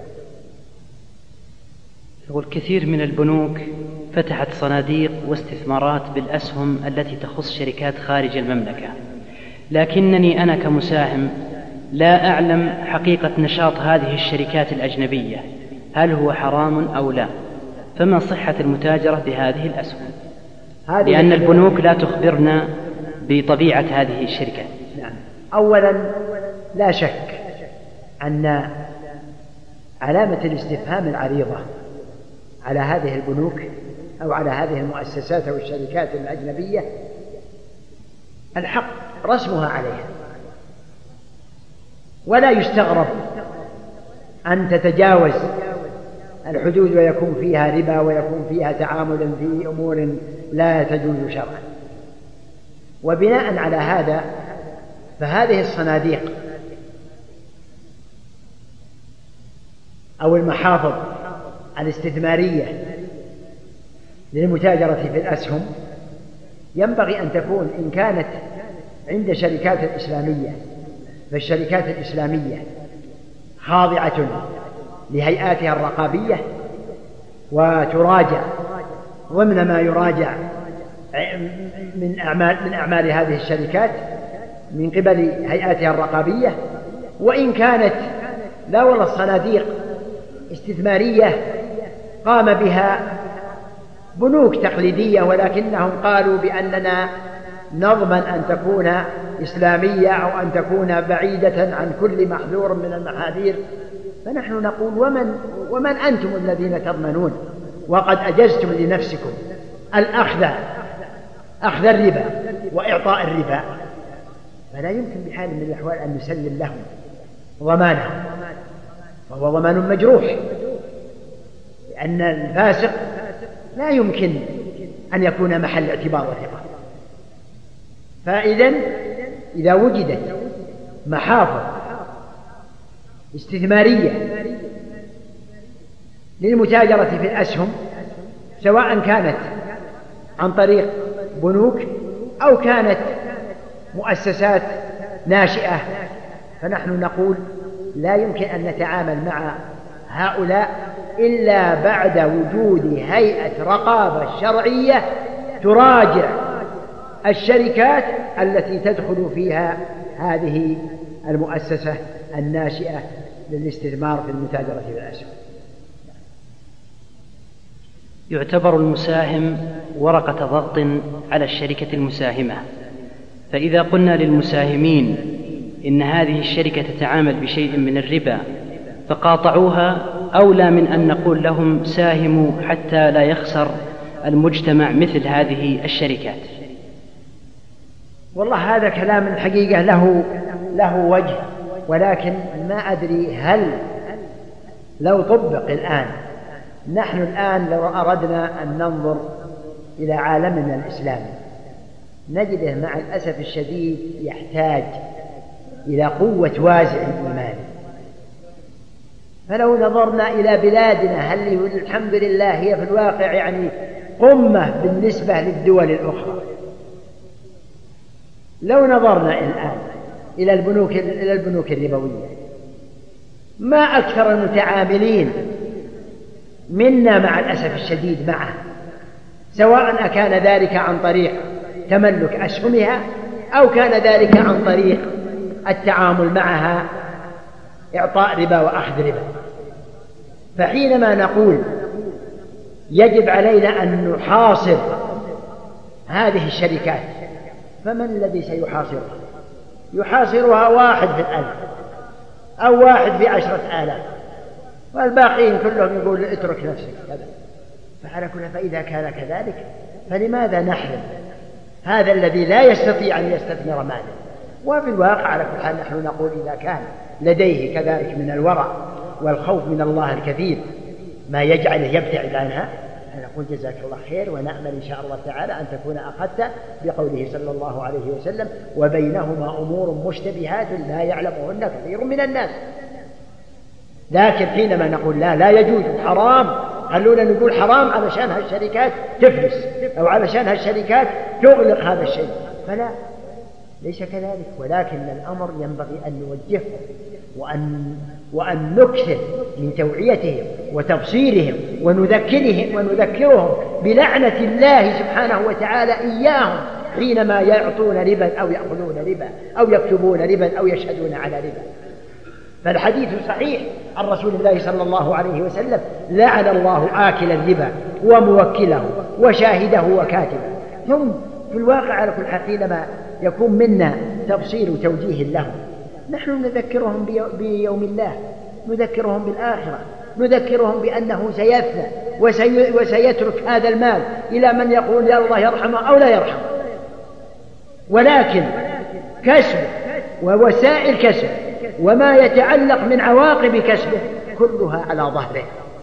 والكثير من البنوك فتحت صناديق واستثمارات بالأسهم التي تخص شركات خارج المملكة، لكنني أنا كمساهم لا أعلم حقيقة نشاط هذه الشركات الأجنبية، هل هو حرام أو لا؟ فما صحة المتاجرة بهذه الأسهم؟ لأن البنوك لا تخبرنا بطبيعة هذه الشركات.
نعم. أولا لا شك أن علامة الاستفهام العريضة على هذه البنوك أو على هذه المؤسسات أو الشركات الأجنبية الحق رسمها عليها، ولا يستغرب أن تتجاوز الحدود ويكون فيها ربا ويكون فيها تعامل في أمور لا تجوز شرعا. وبناء على هذا فهذه الصناديق أو المحافظ الاستثمارية للمتاجرة في الأسهم ينبغي أن تكون إن كانت عند شركات الإسلامية فالشركات الإسلامية خاضعة لهيئاتها الرقابية وتراجع ضمن ما يراجع من أعمال, من أعمال هذه الشركات من قبل هيئاتها الرقابية. وإن كانت لا والله الصناديق استثمارية قام بها بنوك تقليدية ولكنهم قالوا بأننا نضمن أن تكون إسلامية أو أن تكون بعيدة عن كل محذور من المحاذير، فنحن نقول ومن, ومن أنتم الذين تضمنون وقد أجزتم لنفسكم الأخذ أخذ الربا وإعطاء الربا، فلا يمكن بحال من الأحوال أن نسلم لهم ضمانه، وهو ضمان مجروح، لأن الفاسق لا يمكن أن يكون محل اعتبار وثقة. فإذن إذا وجدت محافظ استثمارية للمتاجرة في الأسهم سواء كانت عن طريق بنوك أو كانت مؤسسات ناشئة، فنحن نقول لا يمكن أن نتعامل مع هؤلاء إلا بعد وجود هيئة رقابة شرعية تراجع الشركات التي تدخل فيها هذه المؤسسة الناشئة للاستثمار في المتاجرة في الأسهم.
يعتبر المساهم ورقة ضغط على الشركة المساهمة، فإذا قلنا للمساهمين إن هذه الشركة تتعامل بشيء من الربا فقاطعوها، أولى من أن نقول لهم ساهموا حتى لا يخسر المجتمع مثل هذه الشركات.
والله هذا كلام الحقيقة له له وجه، ولكن ما أدري هل لو طبق الآن. نحن الآن لو أردنا أن ننظر إلى عالمنا الإسلامي نجده مع الأسف الشديد يحتاج إلى قوة وازع الإيمان. فلو نظرنا إلى بلادنا هل الحمد لله هي في الواقع يعني قمة بالنسبة للدول الأخرى. لو نظرنا الآن إلى البنوك إلى البنوك الربوية ما أكثر المتعاملين منا مع الأسف الشديد معه، سواء أكان ذلك عن طريق تملك أسهمها أو كان ذلك عن طريق التعامل معها إعطاء ربا وأخذ ربا. فحينما نقول يجب علينا أن نحاصر هذه الشركات. فمن الذي سيحاصرها؟ يحاصرها واحد في الألف أو واحد في عشرة آلاف، والباقين كلهم يقول اترك نفسك كذا. فعلى كل فإذا كان كذلك فلماذا نحرم هذا الذي لا يستطيع أن يستثمر ماله؟ وفي الواقع على كل حال نحن نقول إذا كان لديه كذلك من الورع والخوف من الله الكثير ما يجعله يبتعد عنها، نقول جزاك الله خير، ونأمل إن شاء الله تعالى أن تكون أخذت بقوله صلى الله عليه وسلم وبينهما أمور مشتبهات لا يعلمهن كثير من الناس. لكن حينما نقول لا لا يجوز حرام، خلونا نقول حرام علشان هالشركات تفلس أو علشان هالشركات تغلق هذا الشيء، فلا، ليس كذلك. ولكن الأمر ينبغي أن نوجههم وأن, وأن نكثر من توعيتهم وتبصيرهم ونذكرهم ونذكرهم بلعنة الله سبحانه وتعالى إياهم حينما يعطون ربا أو يأخذون ربا أو يكتبون ربا أو يشهدون على ربا. فالحديث صحيح عن رسول الله صلى الله عليه وسلم: لعن الله آكل الربا وموكله وشاهده وكاتبه. ثم في الواقع على كل حال حينما يكون منا تبصير وتوجيه لهم نحن نذكرهم بيوم الله، نذكرهم بالآخرة، نذكرهم بأنه سيفنى وسي وسيترك هذا المال إلى من يقول يا الله يرحمه أو لا يرحمه. ولكن كسبه ووسائل كسبه وما يتعلق من عواقب كسبه كلها على ظهره.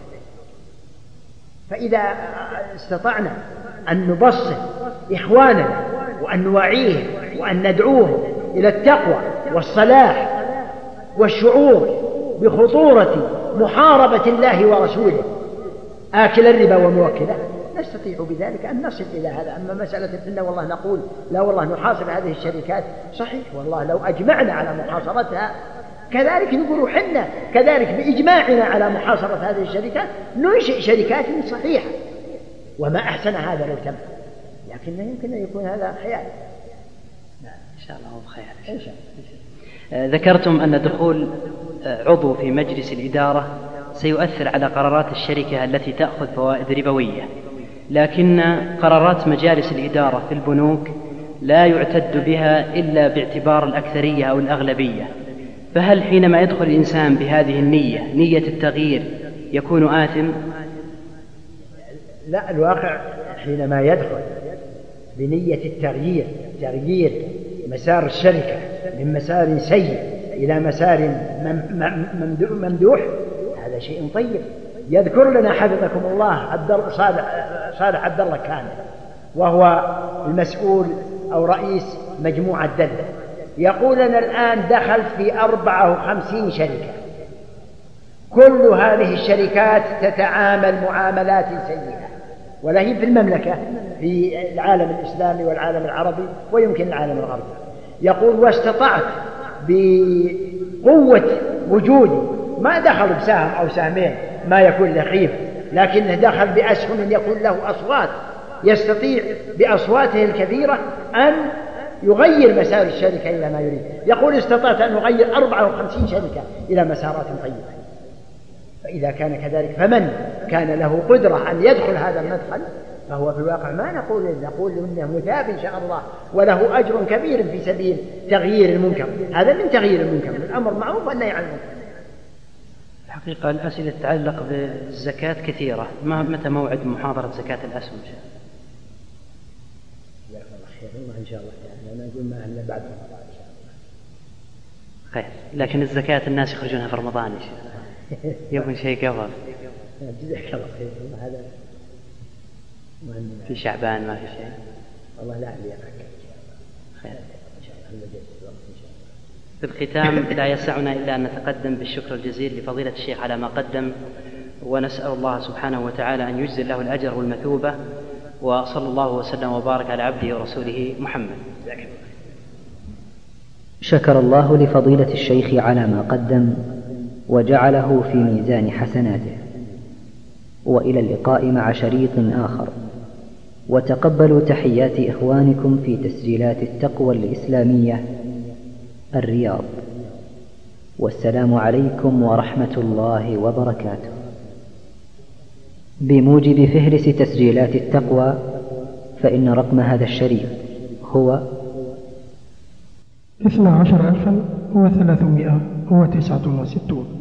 فإذا استطعنا أن نبصر إخواننا وأن نوعيهم وأن ندعوهم إلى التقوى والصلاح والشعور بخطورة محاربة الله ورسوله آكل الربا وموكله، نستطيع بذلك أن نصل إلى هذا. أما مسألة إن والله نقول لا والله نحاصر هذه الشركات، صحيح والله لو أجمعنا على محاصرتها كذلك نقول حنا كذلك بإجماعنا على محاصرة هذه الشركات ننشئ شركات صحيحة، وما أحسن هذا لو تم، لكن يمكن أن يكون هذا خيال.
إن شاء الله خير. إن شاء الله. ذكرتم أن دخول عضو في مجلس الإدارة سيؤثر على قرارات الشركة التي تأخذ فوائد ربوية، لكن قرارات مجالس الإدارة في البنوك لا يعتد بها إلا باعتبار الأكثرية أو الأغلبية، فهل حينما يدخل الإنسان بهذه النية نية التغيير يكون آثم؟
لا، الواقع حينما يدخل بنية التغيير تغيير مسار الشركة من مسار سيء إلى مسار ممدوح هذا شيء طيب. يذكر لنا حفظكم الله صالح, صالح عبد الله كامل، وهو المسؤول أو رئيس مجموعة دلة، يقول لنا الآن دخل في أربعة وخمسين شركة، كل هذه الشركات تتعامل معاملات سيئة، ولا هي في المملكة، في العالم الإسلامي والعالم العربي ويمكن العالم الغربي. يقول واستطعت بقوة وجودي، ما دخل بسهم أو سهمين ما يكون له قيمة، لكنه دخل بأسهم يكون له أصوات، يستطيع بأصواته الكثيرة أن يغير مسار الشركة إلى ما يريد. يقول استطعت أن أغير أربعة وخمسين شركة إلى مسارات طيبة. فإذا كان كذلك فمن كان له قدرة أن يدخل هذا المدخل فهو في الواقع ما نقول نقول إنه مثاب إن شاء الله وله أجر كبير في سبيل تغيير المنكر. هذا من تغيير المنكر، الأمر معروف والنهي عن المنكر.
الحقيقة الأسئلة تتعلق بالزكاة كثيرة، ما متى موعد محاضرة زكاة الأسهم؟
جزاك الله خير. والله إن شاء الله تعالى أنا أقول ما إلا بعد رمضان إن شاء الله
خير، لكن الزكاة الناس يخرجونها في رمضان إن شاء الله يكون شيء قبل.
جزاك الله خير. هذا
في شعبان ما في شيء
والله لا أدري
خير إن شاء الله. في الختام لا يسعنا إلا أن نتقدم بالشكر الجزيل لفضيلة الشيخ على ما قدم، ونسأل الله سبحانه وتعالى أن يجزل له الأجر والمثوبة، وصلى الله وسلم وبارك على عبده ورسوله محمد.
شكر الله لفضيلة الشيخ على ما قدم وجعله في ميزان حسناته. وإلى اللقاء مع شريط آخر، وتقبلوا تحيات إخوانكم في تسجيلات التقوى الإسلامية الرياض، والسلام عليكم ورحمة الله وبركاته. بموجب فهرس تسجيلات التقوى، فإن رقم هذا الشريط هو
اثنا عشر ألفا وثلاثمائة وتسعة وستون.